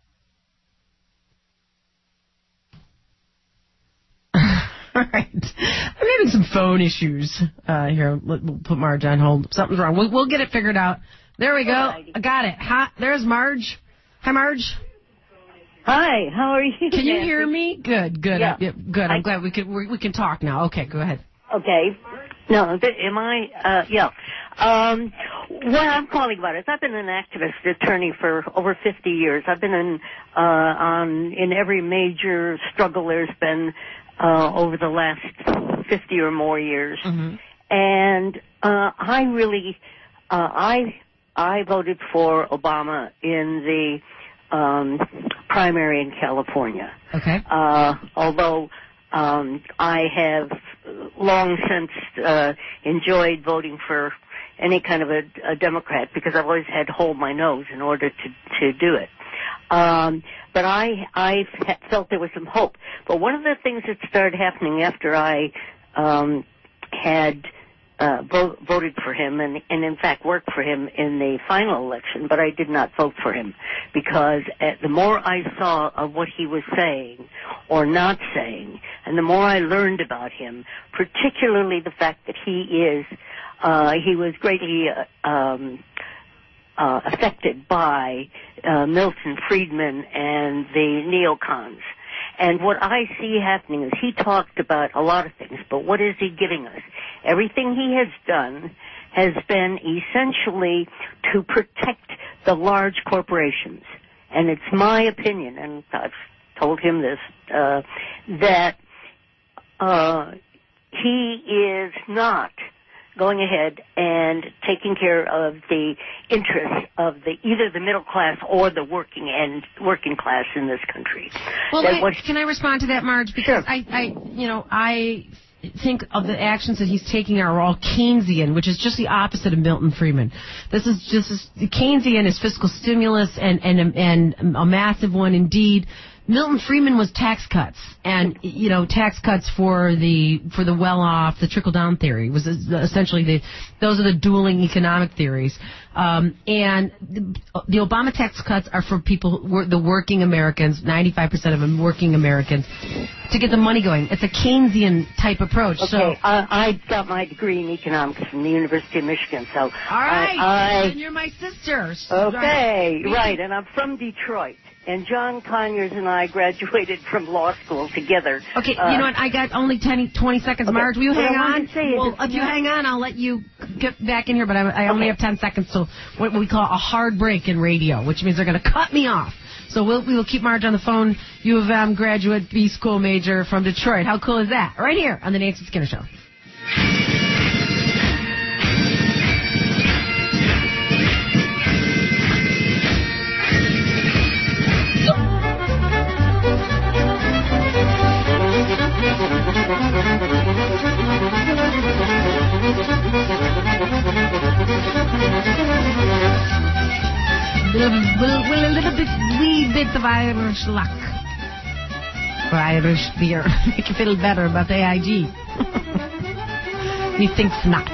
All right. I'm having some phone issues here. We'll put Marge on hold. Something's wrong. We'll get it figured out. There we go. I got it. Hi, there's Marge. Hi, Marge. Hi, how are you? Can you hear me? Good. Yeah. Good. I'm glad we can talk now. Okay, go ahead. Okay. No, am I? Yeah. What I'm calling about is I've been an activist attorney for over 50 years. I've been in every major struggle there's been over the last 50 or more years. Mm-hmm. And I really, I voted for Obama in the primary in California. Okay. Although I have long since enjoyed voting for any kind of a Democrat because I've always had to hold my nose in order to do it. But I felt there was some hope. But one of the things that started happening after I had voted for him and in fact worked for him in the final election, but I did not vote for him because the more I saw of what he was saying or not saying, and the more I learned about him, particularly the fact that he was greatly affected by Milton Friedman and the neocons. And what I see happening is he talked about a lot of things, but what is he giving us? Everything he has done has been essentially to protect the large corporations. And it's my opinion, and I've told him this, that he is not going ahead and taking care of the interests of either the middle class or the working class in this country. Well, can I respond to that, Marge? Because sure. I think of the actions that he's taking are all Keynesian, which is just the opposite of Milton Friedman. This is Keynesian is fiscal stimulus and a massive one indeed. Milton Friedman was tax cuts, and tax cuts for the well-off, the trickle-down theory was essentially those are the dueling economic theories. And the Obama tax cuts are for people, the working Americans, 95% of them working Americans, to get the money going. It's a Keynesian type approach. Okay, so I got my degree in economics from the University of Michigan. So all right, and you're my sister. Okay, right, and I'm from Detroit. And John Conyers and I graduated from law school together. Okay, you know what? I got only 20 seconds, Marge. Will you hang on? If you hang on, I'll let you get back in here, but I only have 10 seconds till what we call a hard break in radio, which means they're going to cut me off. So we will keep Marge on the phone. U of M graduate, B school major from Detroit. How cool is that? Right here on the Nancy Skinner Show. Wee bit of Irish luck. Or Irish beer. Make you feel better about AIG. Methinks not.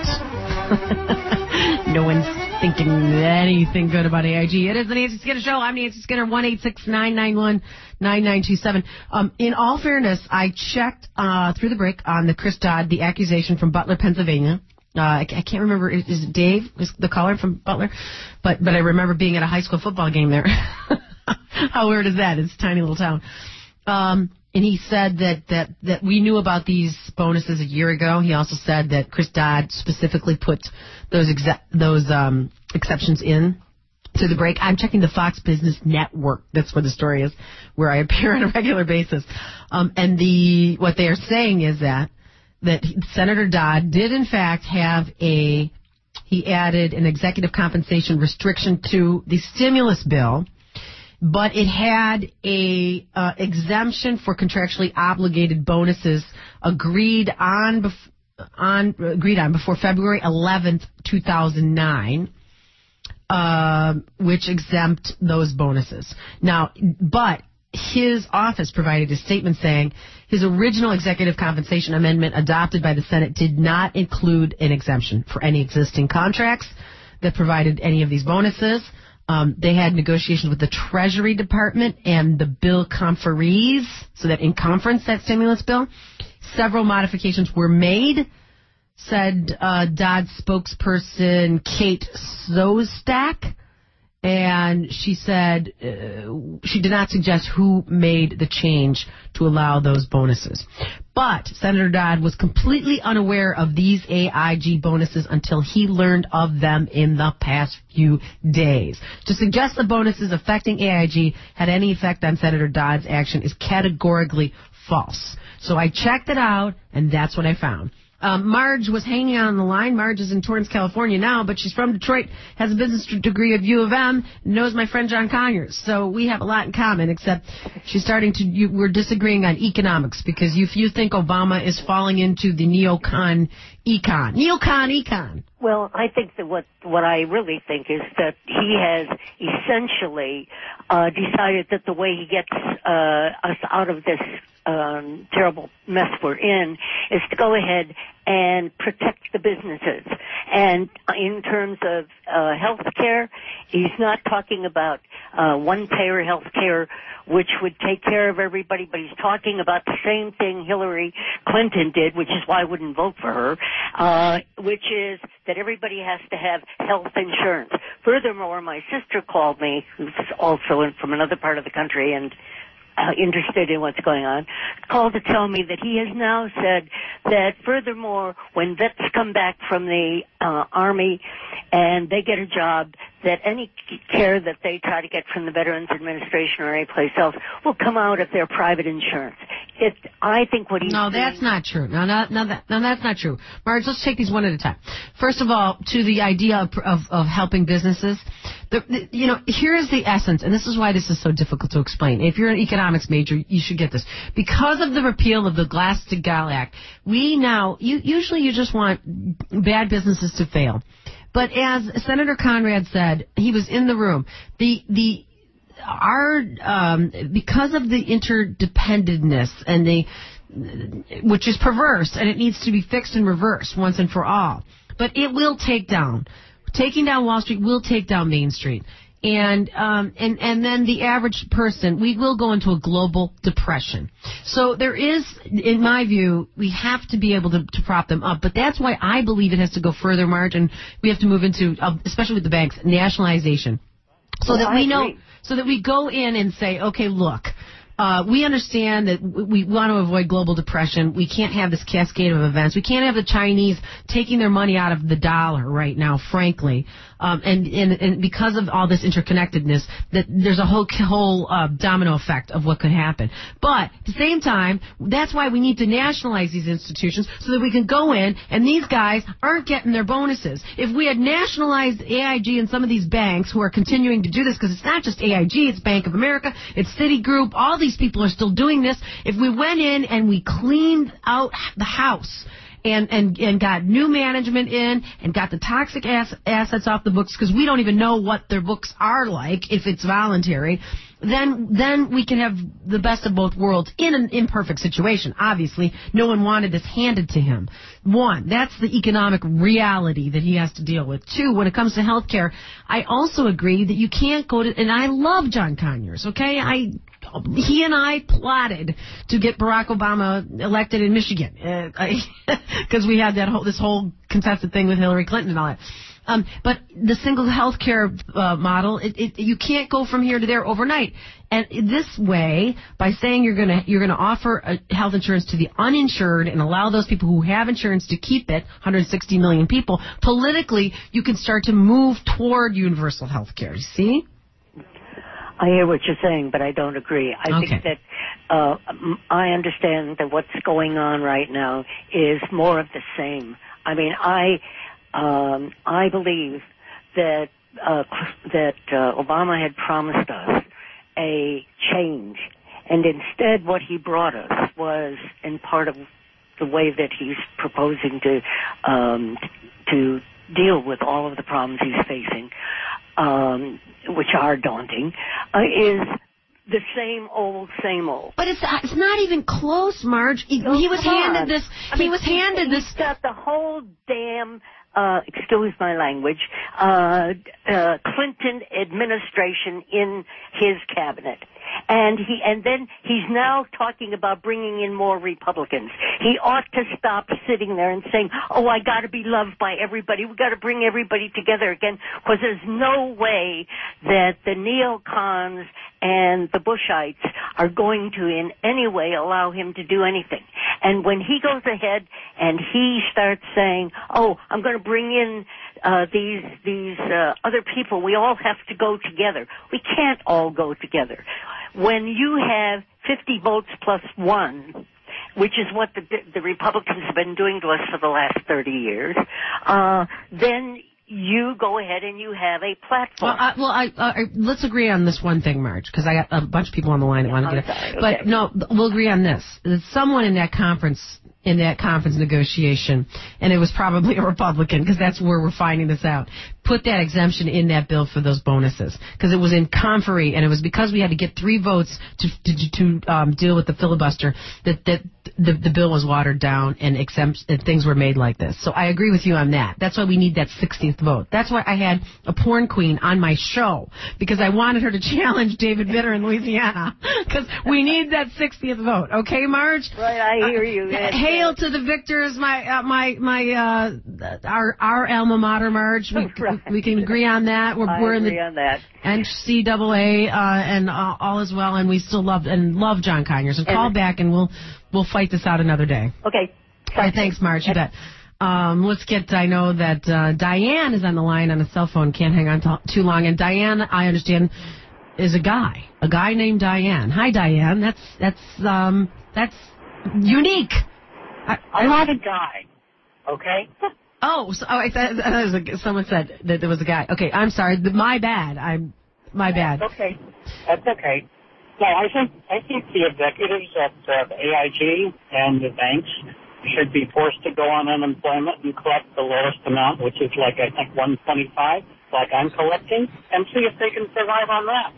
No one's thinking anything good about AIG. It is the Nancy Skinner Show. I'm Nancy Skinner, 1-866-991-9927. In all fairness, I checked through the break on the Chris Dodd, the accusation from Butler, Pennsylvania. I can't remember, is it Dave, is the caller from Butler? But I remember being at a high school football game there. How weird is that? It's a tiny little town. And he said that we knew about these bonuses a year ago. He also said that Chris Dodd specifically put those exceptions in to the break. I'm checking the Fox Business Network. That's where the story is, where I appear on a regular basis. And what they are saying is that Senator Dodd did in fact he added an executive compensation restriction to the stimulus bill, but it had a exemption for contractually obligated bonuses agreed on before February 11th, 2009, which exempt those bonuses. Now, but his office provided a statement saying his original executive compensation amendment adopted by the Senate did not include an exemption for any existing contracts that provided any of these bonuses. They had negotiations with the Treasury Department and the bill conferees, so that in conference, that stimulus bill, several modifications were made, said Dodd's spokesperson Kate Szostak. And she said she did not suggest who made the change to allow those bonuses. But Senator Dodd was completely unaware of these AIG bonuses until he learned of them in the past few days. To suggest the bonuses affecting AIG had any effect on Senator Dodd's action is categorically false. So I checked it out, and that's what I found. Marge was hanging on the line. Marge is in Torrance, California now, but she's from Detroit, has a business degree at U of M, knows my friend John Conyers. So we have a lot in common, except she's starting to, we're disagreeing on economics, because if you think Obama is falling into the neocon econ. Well, I think that what I really think is that he has essentially decided that the way he gets us out of this terrible mess we're in is to go ahead and protect the businesses. And in terms of health care, he's not talking about one-payer health care, which would take care of everybody, but he's talking about the same thing Hillary Clinton did, which is why I wouldn't vote for her, which is that everybody has to have health insurance. Furthermore, my sister called me, who's also from another part of the country and interested in what's going on, called to tell me that he has now said that furthermore, when vets come back from the Army and they get a job, that any care that they try to get from the Veterans Administration or anyplace else will come out of their private insurance. I think what he's doing... that's not true. No, that's not true. Marge, let's take these one at a time. First of all, to the idea of helping businesses, here's the essence, and this is why this is so difficult to explain. If you're an economics major, you should get this. Because of the repeal of the Glass-Steagall Act, we now, usually you just want bad businesses to fail. But as Senator Conrad said, he was in the room, because of the interdependentness and which is perverse, and it needs to be fixed and reversed once and for all. But it will taking down Wall Street will take down Main Street. And then the average person, we will go into a global depression. So there is, in my view, we have to be able to prop them up. But that's why I believe it has to go further, Marge, and we have to move into, especially with the banks, nationalization. So that we know, so that we go in and say, okay, look, we understand that we want to avoid global depression. We can't have this cascade of events. We can't have the Chinese taking their money out of the dollar right now, frankly. And because of all this interconnectedness, that there's a whole domino effect of what could happen. But at the same time, that's why we need to nationalize these institutions so that we can go in and these guys aren't getting their bonuses. If we had nationalized AIG and some of these banks who are continuing to do this, because it's not just AIG, it's Bank of America, it's Citigroup, all these people are still doing this. If we went in and we cleaned out the house and got new management in and got the toxic assets off the books, because we don't even know what their books are like if it's voluntary, then we can have the best of both worlds in an imperfect situation. Obviously, no one wanted this handed to him. One, that's the economic reality that he has to deal with. Two, when it comes to health care, I also agree that you can't go to, and I love John Conyers, okay? He and I plotted to get Barack Obama elected in Michigan because we had this whole contested thing with Hillary Clinton and all that. But the single health care model, you can't go from here to there overnight. And this way, by saying you're gonna offer health insurance to the uninsured and allow those people who have insurance to keep it, 160 million people, politically you can start to move toward universal health care. See? I hear what you're saying, but I don't agree. I think that I understand that what's going on right now is more of the same. I mean, I believe that Obama had promised us a change, and instead what he brought us was, in part of the way that he's proposing to deal with all of the problems he's facing, which are daunting, is the same old. But it's not even close, Marge. He was handed this. He's got the whole damn excuse my language, Clinton administration in his cabinet. And then he's now talking about bringing in more Republicans. He ought to stop sitting there and saying, oh, I got to be loved by everybody. We got to bring everybody together again, because there's no way that the neocons and the Bushites are going to in any way allow him to do anything. And when he goes ahead and he starts saying, oh, I'm going to bring in these other people, we all have to go together. We can't all go together. When you have 50 votes plus one, which is what the Republicans have been doing to us for the last 30 years, then you go ahead and you have a platform. Let's agree on this one thing, Marge, because I got a bunch of people on the line that want to get it. But no, we'll agree on this. Someone in that conference negotiation, and it was probably a Republican, because that's where we're finding this out, put that exemption in that bill for those bonuses, because it was in conferee, and it was because we had to get 3 votes to deal with the filibuster that the bill was watered down and things were made like this. So I agree with you on that. That's why we need that 60th vote. That's why I had a porn queen on my show, because I wanted her to challenge David Vitter in Louisiana, because we need that 60th vote. Okay, Marge? Right, I hear you. Hail to the victors, our alma mater, Marge. We can agree on that. We're in the on that. NCAA and all is well, and we still love John Conyers. And call back, and we'll fight this out another day. Okay. All right, thanks, Marge. You bet. Let's get. I know that Diane is on the line on a cell phone. Can't hang on too long. And Diane, I understand, is a guy named Diane. Hi, Diane. That's unique. I'm not a guy, okay? I thought someone said that there was a guy. Okay, I'm sorry. My bad. My bad. That's okay. That's okay. No, I think the executives at the AIG and the banks should be forced to go on unemployment and collect the lowest amount, which is I think 125, like I'm collecting, and see if they can survive on that.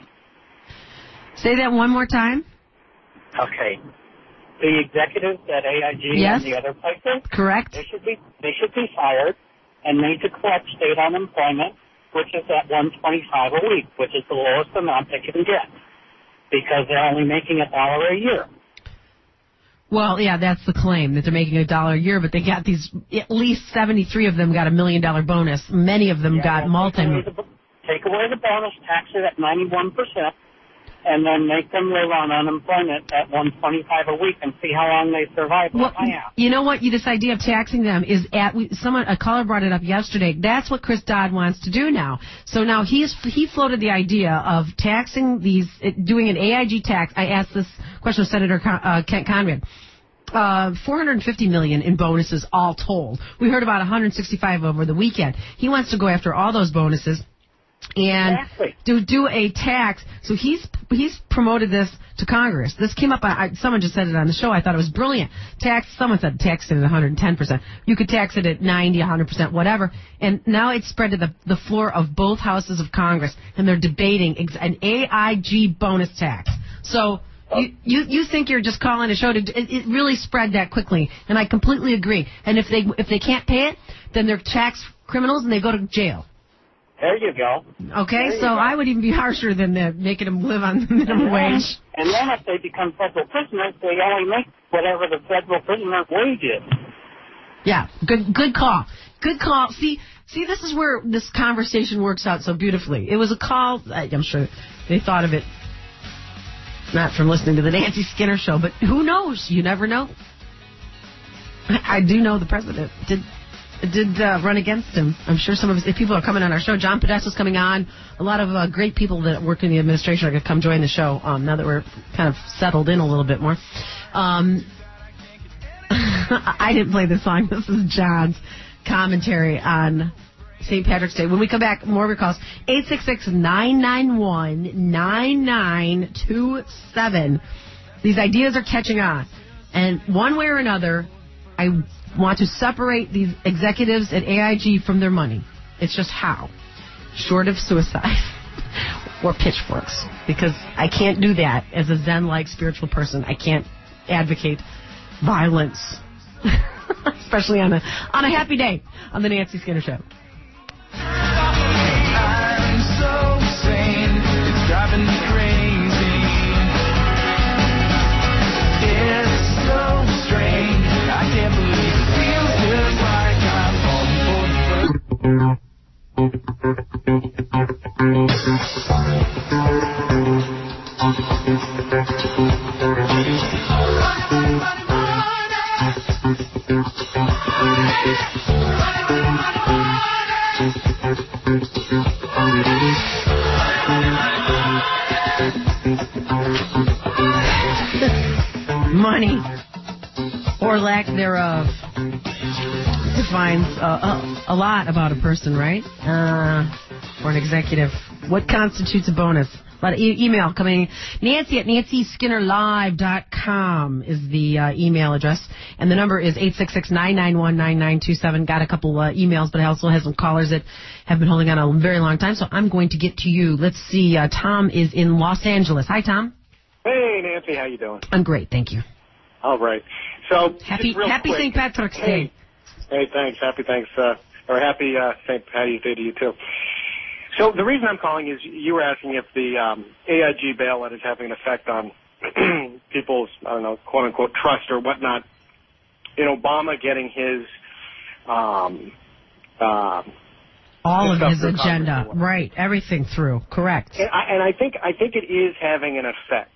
Say that one more time. Okay. The executives at AIG and the other places, correct? They should be fired and made to collect state unemployment, which is at $125 a week, which is the lowest amount they can get, because they're only making $1 a year. Well, yeah, that's the claim, that they're making $1 a year, but they got at least 73 of them got $1 million bonus. Many of them got Take away the bonus, tax it at 91%. And then make them live on unemployment at $125 a week and see how long they survive. Well, you know what? This idea of taxing them is a caller brought it up yesterday. That's what Chris Dodd wants to do now. So now he floated the idea of taxing doing an AIG tax. I asked this question of Senator Kent Conrad. $450 million in bonuses all told. We heard about 165 over the weekend. He wants to go after all those bonuses and do a tax. So he's promoted this to Congress. This came up, someone just said it on the show. I thought it was brilliant. Someone said tax it at 110%. You could tax it at 90, 100%, whatever. And now it's spread to the floor of both houses of Congress, and they're debating an AIG bonus tax. So you think you're just calling a show it really spread that quickly, and I completely agree. And if they can't pay it, then they're tax criminals and they go to jail. There you go. Okay, so I would even be harsher than making them live on the minimum wage. And then if they become federal prisoners, they only make whatever the federal prisoner's wage is. Yeah, good call. Good call. See, this is where this conversation works out so beautifully. It was a call, I'm sure they thought of it not from listening to the Nancy Skinner show, but who knows? You never know. I do know the president did run against him. I'm sure some of his people are coming on our show. John Podesta's coming on. A lot of great people that work in the administration are going to come join the show now that we're kind of settled in a little bit more. I didn't play this song. This is John's commentary on St. Patrick's Day. When we come back, more recalls. 866-991-9927. These ideas are catching on. And one way or another, I want to separate these executives at AIG from their money. It's just how. Short of suicide or pitchforks. Because I can't do that as a Zen-like spiritual person. I can't advocate violence. Especially on a happy day on the Nancy Skinner Show. I'm so sane, it's driving me crazy. It's so strange, I can't believe it feels just like I'm falling for Money, or lack thereof, defines a lot about a person, right? Or an executive. What constitutes a bonus? A lot of email coming. Nancy at nancyskinnerlive.com is the email address. And the number is 866-991-9927. Got a couple emails, but I also have some callers that have been holding on a very long time. So I'm going to get to you. Let's see. Tom is in Los Angeles. Hi, Tom. Hey, Nancy. How you doing? I'm great. Thank you. All right. So Happy quick. St. Patrick's Day. Hey, thanks. Happy St. Patty's Day to you, too. So the reason I'm calling is you were asking if the AIG bailout is having an effect on people's, quote-unquote, trust or whatnot in Obama getting his all of his agenda, right? Everything through, correct? And I think it is having an effect.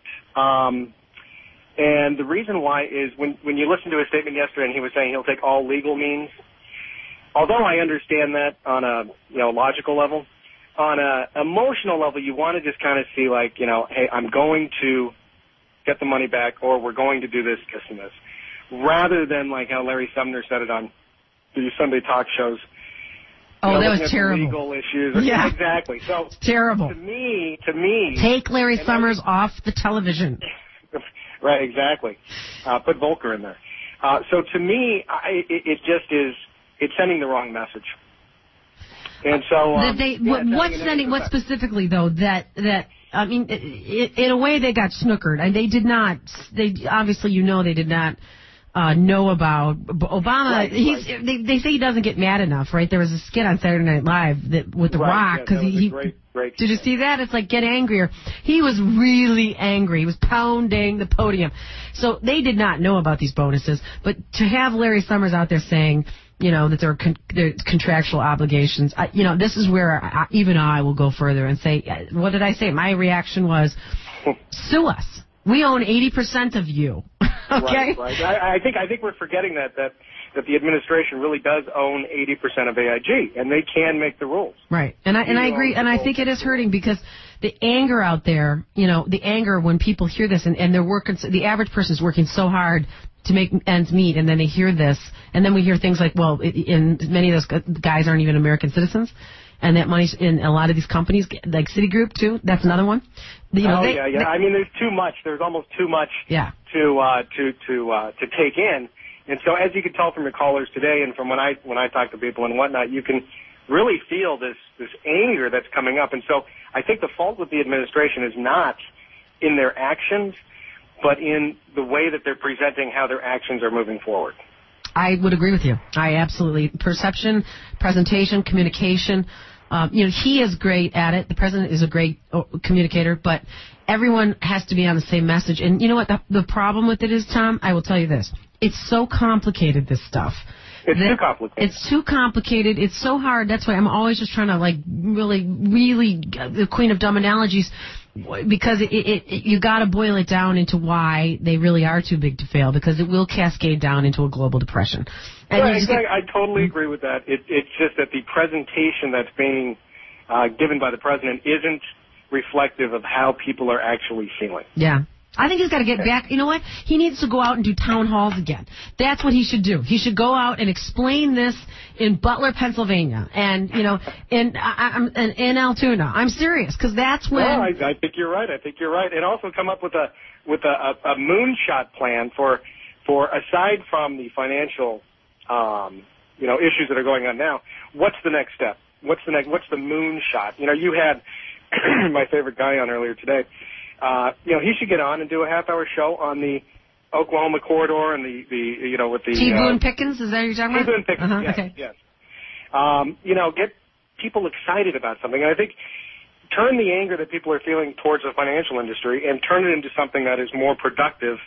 And the reason why is when you listen to his statement yesterday, and he was saying he'll take all legal means. Although I understand that on a logical level, on a emotional level, you want to just kind of see hey, I'm going to get the money back, or we're going to do this, and this, rather than like how Larry Sumner said it on the Sunday talk shows. Oh, that was terrible. Legal issues. Yeah, exactly. So it's terrible. To me, take Larry Summers off the television. Right, exactly. Put Volcker in there. So to me, it just is. It's sending the wrong message. And so what specifically though that I mean, in a way they got snookered, and they did not. They obviously they did not know about Obama. Right, They say he doesn't get mad enough, right? There was a skit on Saturday Night Live with The Rock because he great. Did you see that? It's like get angrier. He was really angry. He was pounding the podium. So they did not know about these bonuses, but to have Larry Summers out there saying, that there are contractual obligations. This is where even I will go further and say, what did I say? My reaction was, sue us. We own 80% of you. Okay. Right. I think we're forgetting that the administration really does own 80% of AIG, and they can make the rules. Right. And I agree, and I think it is hurting because the anger out there, the anger when people hear this and they're working, the average person is working so hard to make ends meet, and then they hear this, and then we hear things like, well, many of those guys aren't even American citizens, and that money's in a lot of these companies, like Citigroup too. That's another one. Yeah. I mean, there's too much. There's almost too much. Yeah. To take in, and so as you can tell from your callers today, and from when I talk to people and whatnot, you can really feel this anger that's coming up, and so I think the fault with the administration is not in their actions, but in the way that they're presenting how their actions are moving forward. I would agree with you. I absolutely. Perception, presentation, communication. He is great at it. The president is a great communicator, but everyone has to be on the same message. And you know what? The problem with it is, Tom, I will tell you this. It's so complicated, this stuff. It's too complicated. It's too complicated. It's so hard. That's why I'm always just trying to, really, the queen of dumb analogies, because you got to boil it down into why they really are too big to fail, because it will cascade down into a global depression. And I totally agree with that. It's just that the presentation that's being given by the president isn't reflective of how people are actually feeling. Yeah. I think he's got to get back. You know what? He needs to go out and do town halls again. That's what he should do. He should go out and explain this in Butler, Pennsylvania, and in Altoona. I'm serious, because that's when. Well, I think you're right. And also come up with a moonshot plan for aside from the financial issues that are going on now. What's the next step? What's the moonshot? You had my favorite guy on earlier today. He should get on and do a half-hour show on the Oklahoma corridor and the with the T. Boone Pickens, is that what you're talking about? T. Boone Pickens, yes, okay. yes. Get people excited about something. And I think turn the anger that people are feeling towards the financial industry and turn it into something that is more productive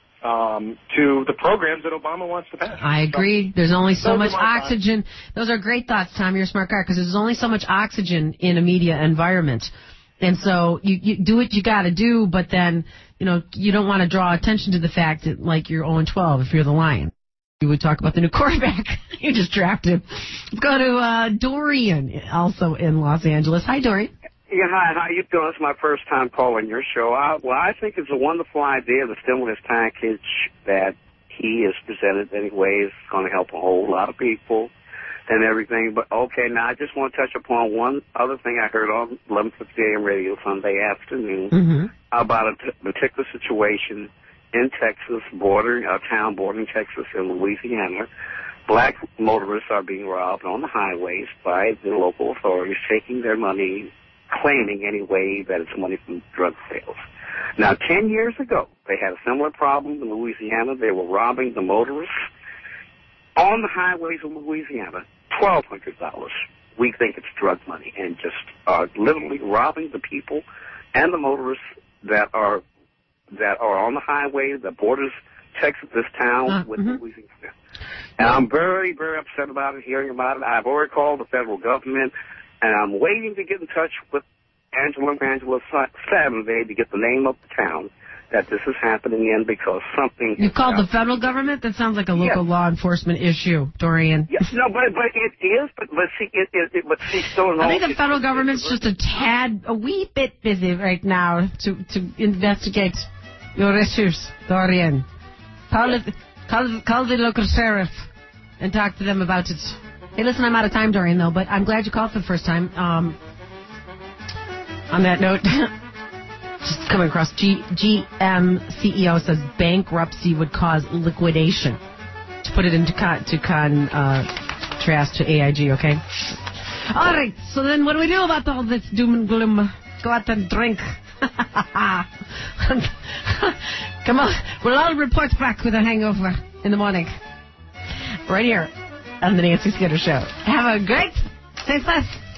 to the programs that Obama wants to pass. I agree. There's only so much oxygen. Those are great thoughts, Tom. You're a smart guy, because there's only so much oxygen in a media environment. And so you do what you got to do, but then, you don't want to draw attention to the fact that, like, you're 0-12 if you're the Lion. You would talk about the new quarterback. You just drafted. Let's go to Dorian, also in Los Angeles. Hi, Dorian. Yeah, hi. How you doing? It's my first time calling your show. I think it's a wonderful idea, the stimulus package that he has presented anyway. It's going to help a whole lot of people and everything. But, okay, now I just want to touch upon one other thing I heard on 11:50 a.m. radio Sunday afternoon about a particular situation in Texas, a town bordering Texas and Louisiana. Black motorists are being robbed on the highways by the local authorities, taking their money, claiming anyway that it's money from drug sales. Now, 10 years ago, they had a similar problem in Louisiana. They were robbing the motorists on the highways of Louisiana, $1,200. We think it's drug money, and just literally robbing the people and the motorists that are on the highway that borders Texas, this town with Louisiana. And I'm very, very upset about it, hearing about it. I've already called the federal government, and I'm waiting to get in touch with Angela Saturday to get the name of the town that this is happening in, because something... You called the federal government? That sounds like a local law enforcement issue, Dorian. Yes, no, but it is, but see, still... I think the federal government's just a wee bit busy right now to investigate your issues, Dorian. Call the local sheriff and talk to them about it. Hey, listen, I'm out of time, Dorian, though, but I'm glad you called for the first time. On that note, just coming across, GM CEO says bankruptcy would cause liquidation. To put it into contrast to AIG, okay? All right, so then what do we do about all this doom and gloom? Go out and drink. Come on, we'll all report back with a hangover in the morning. Right here on the Nancy Skinner Show. Have a great success.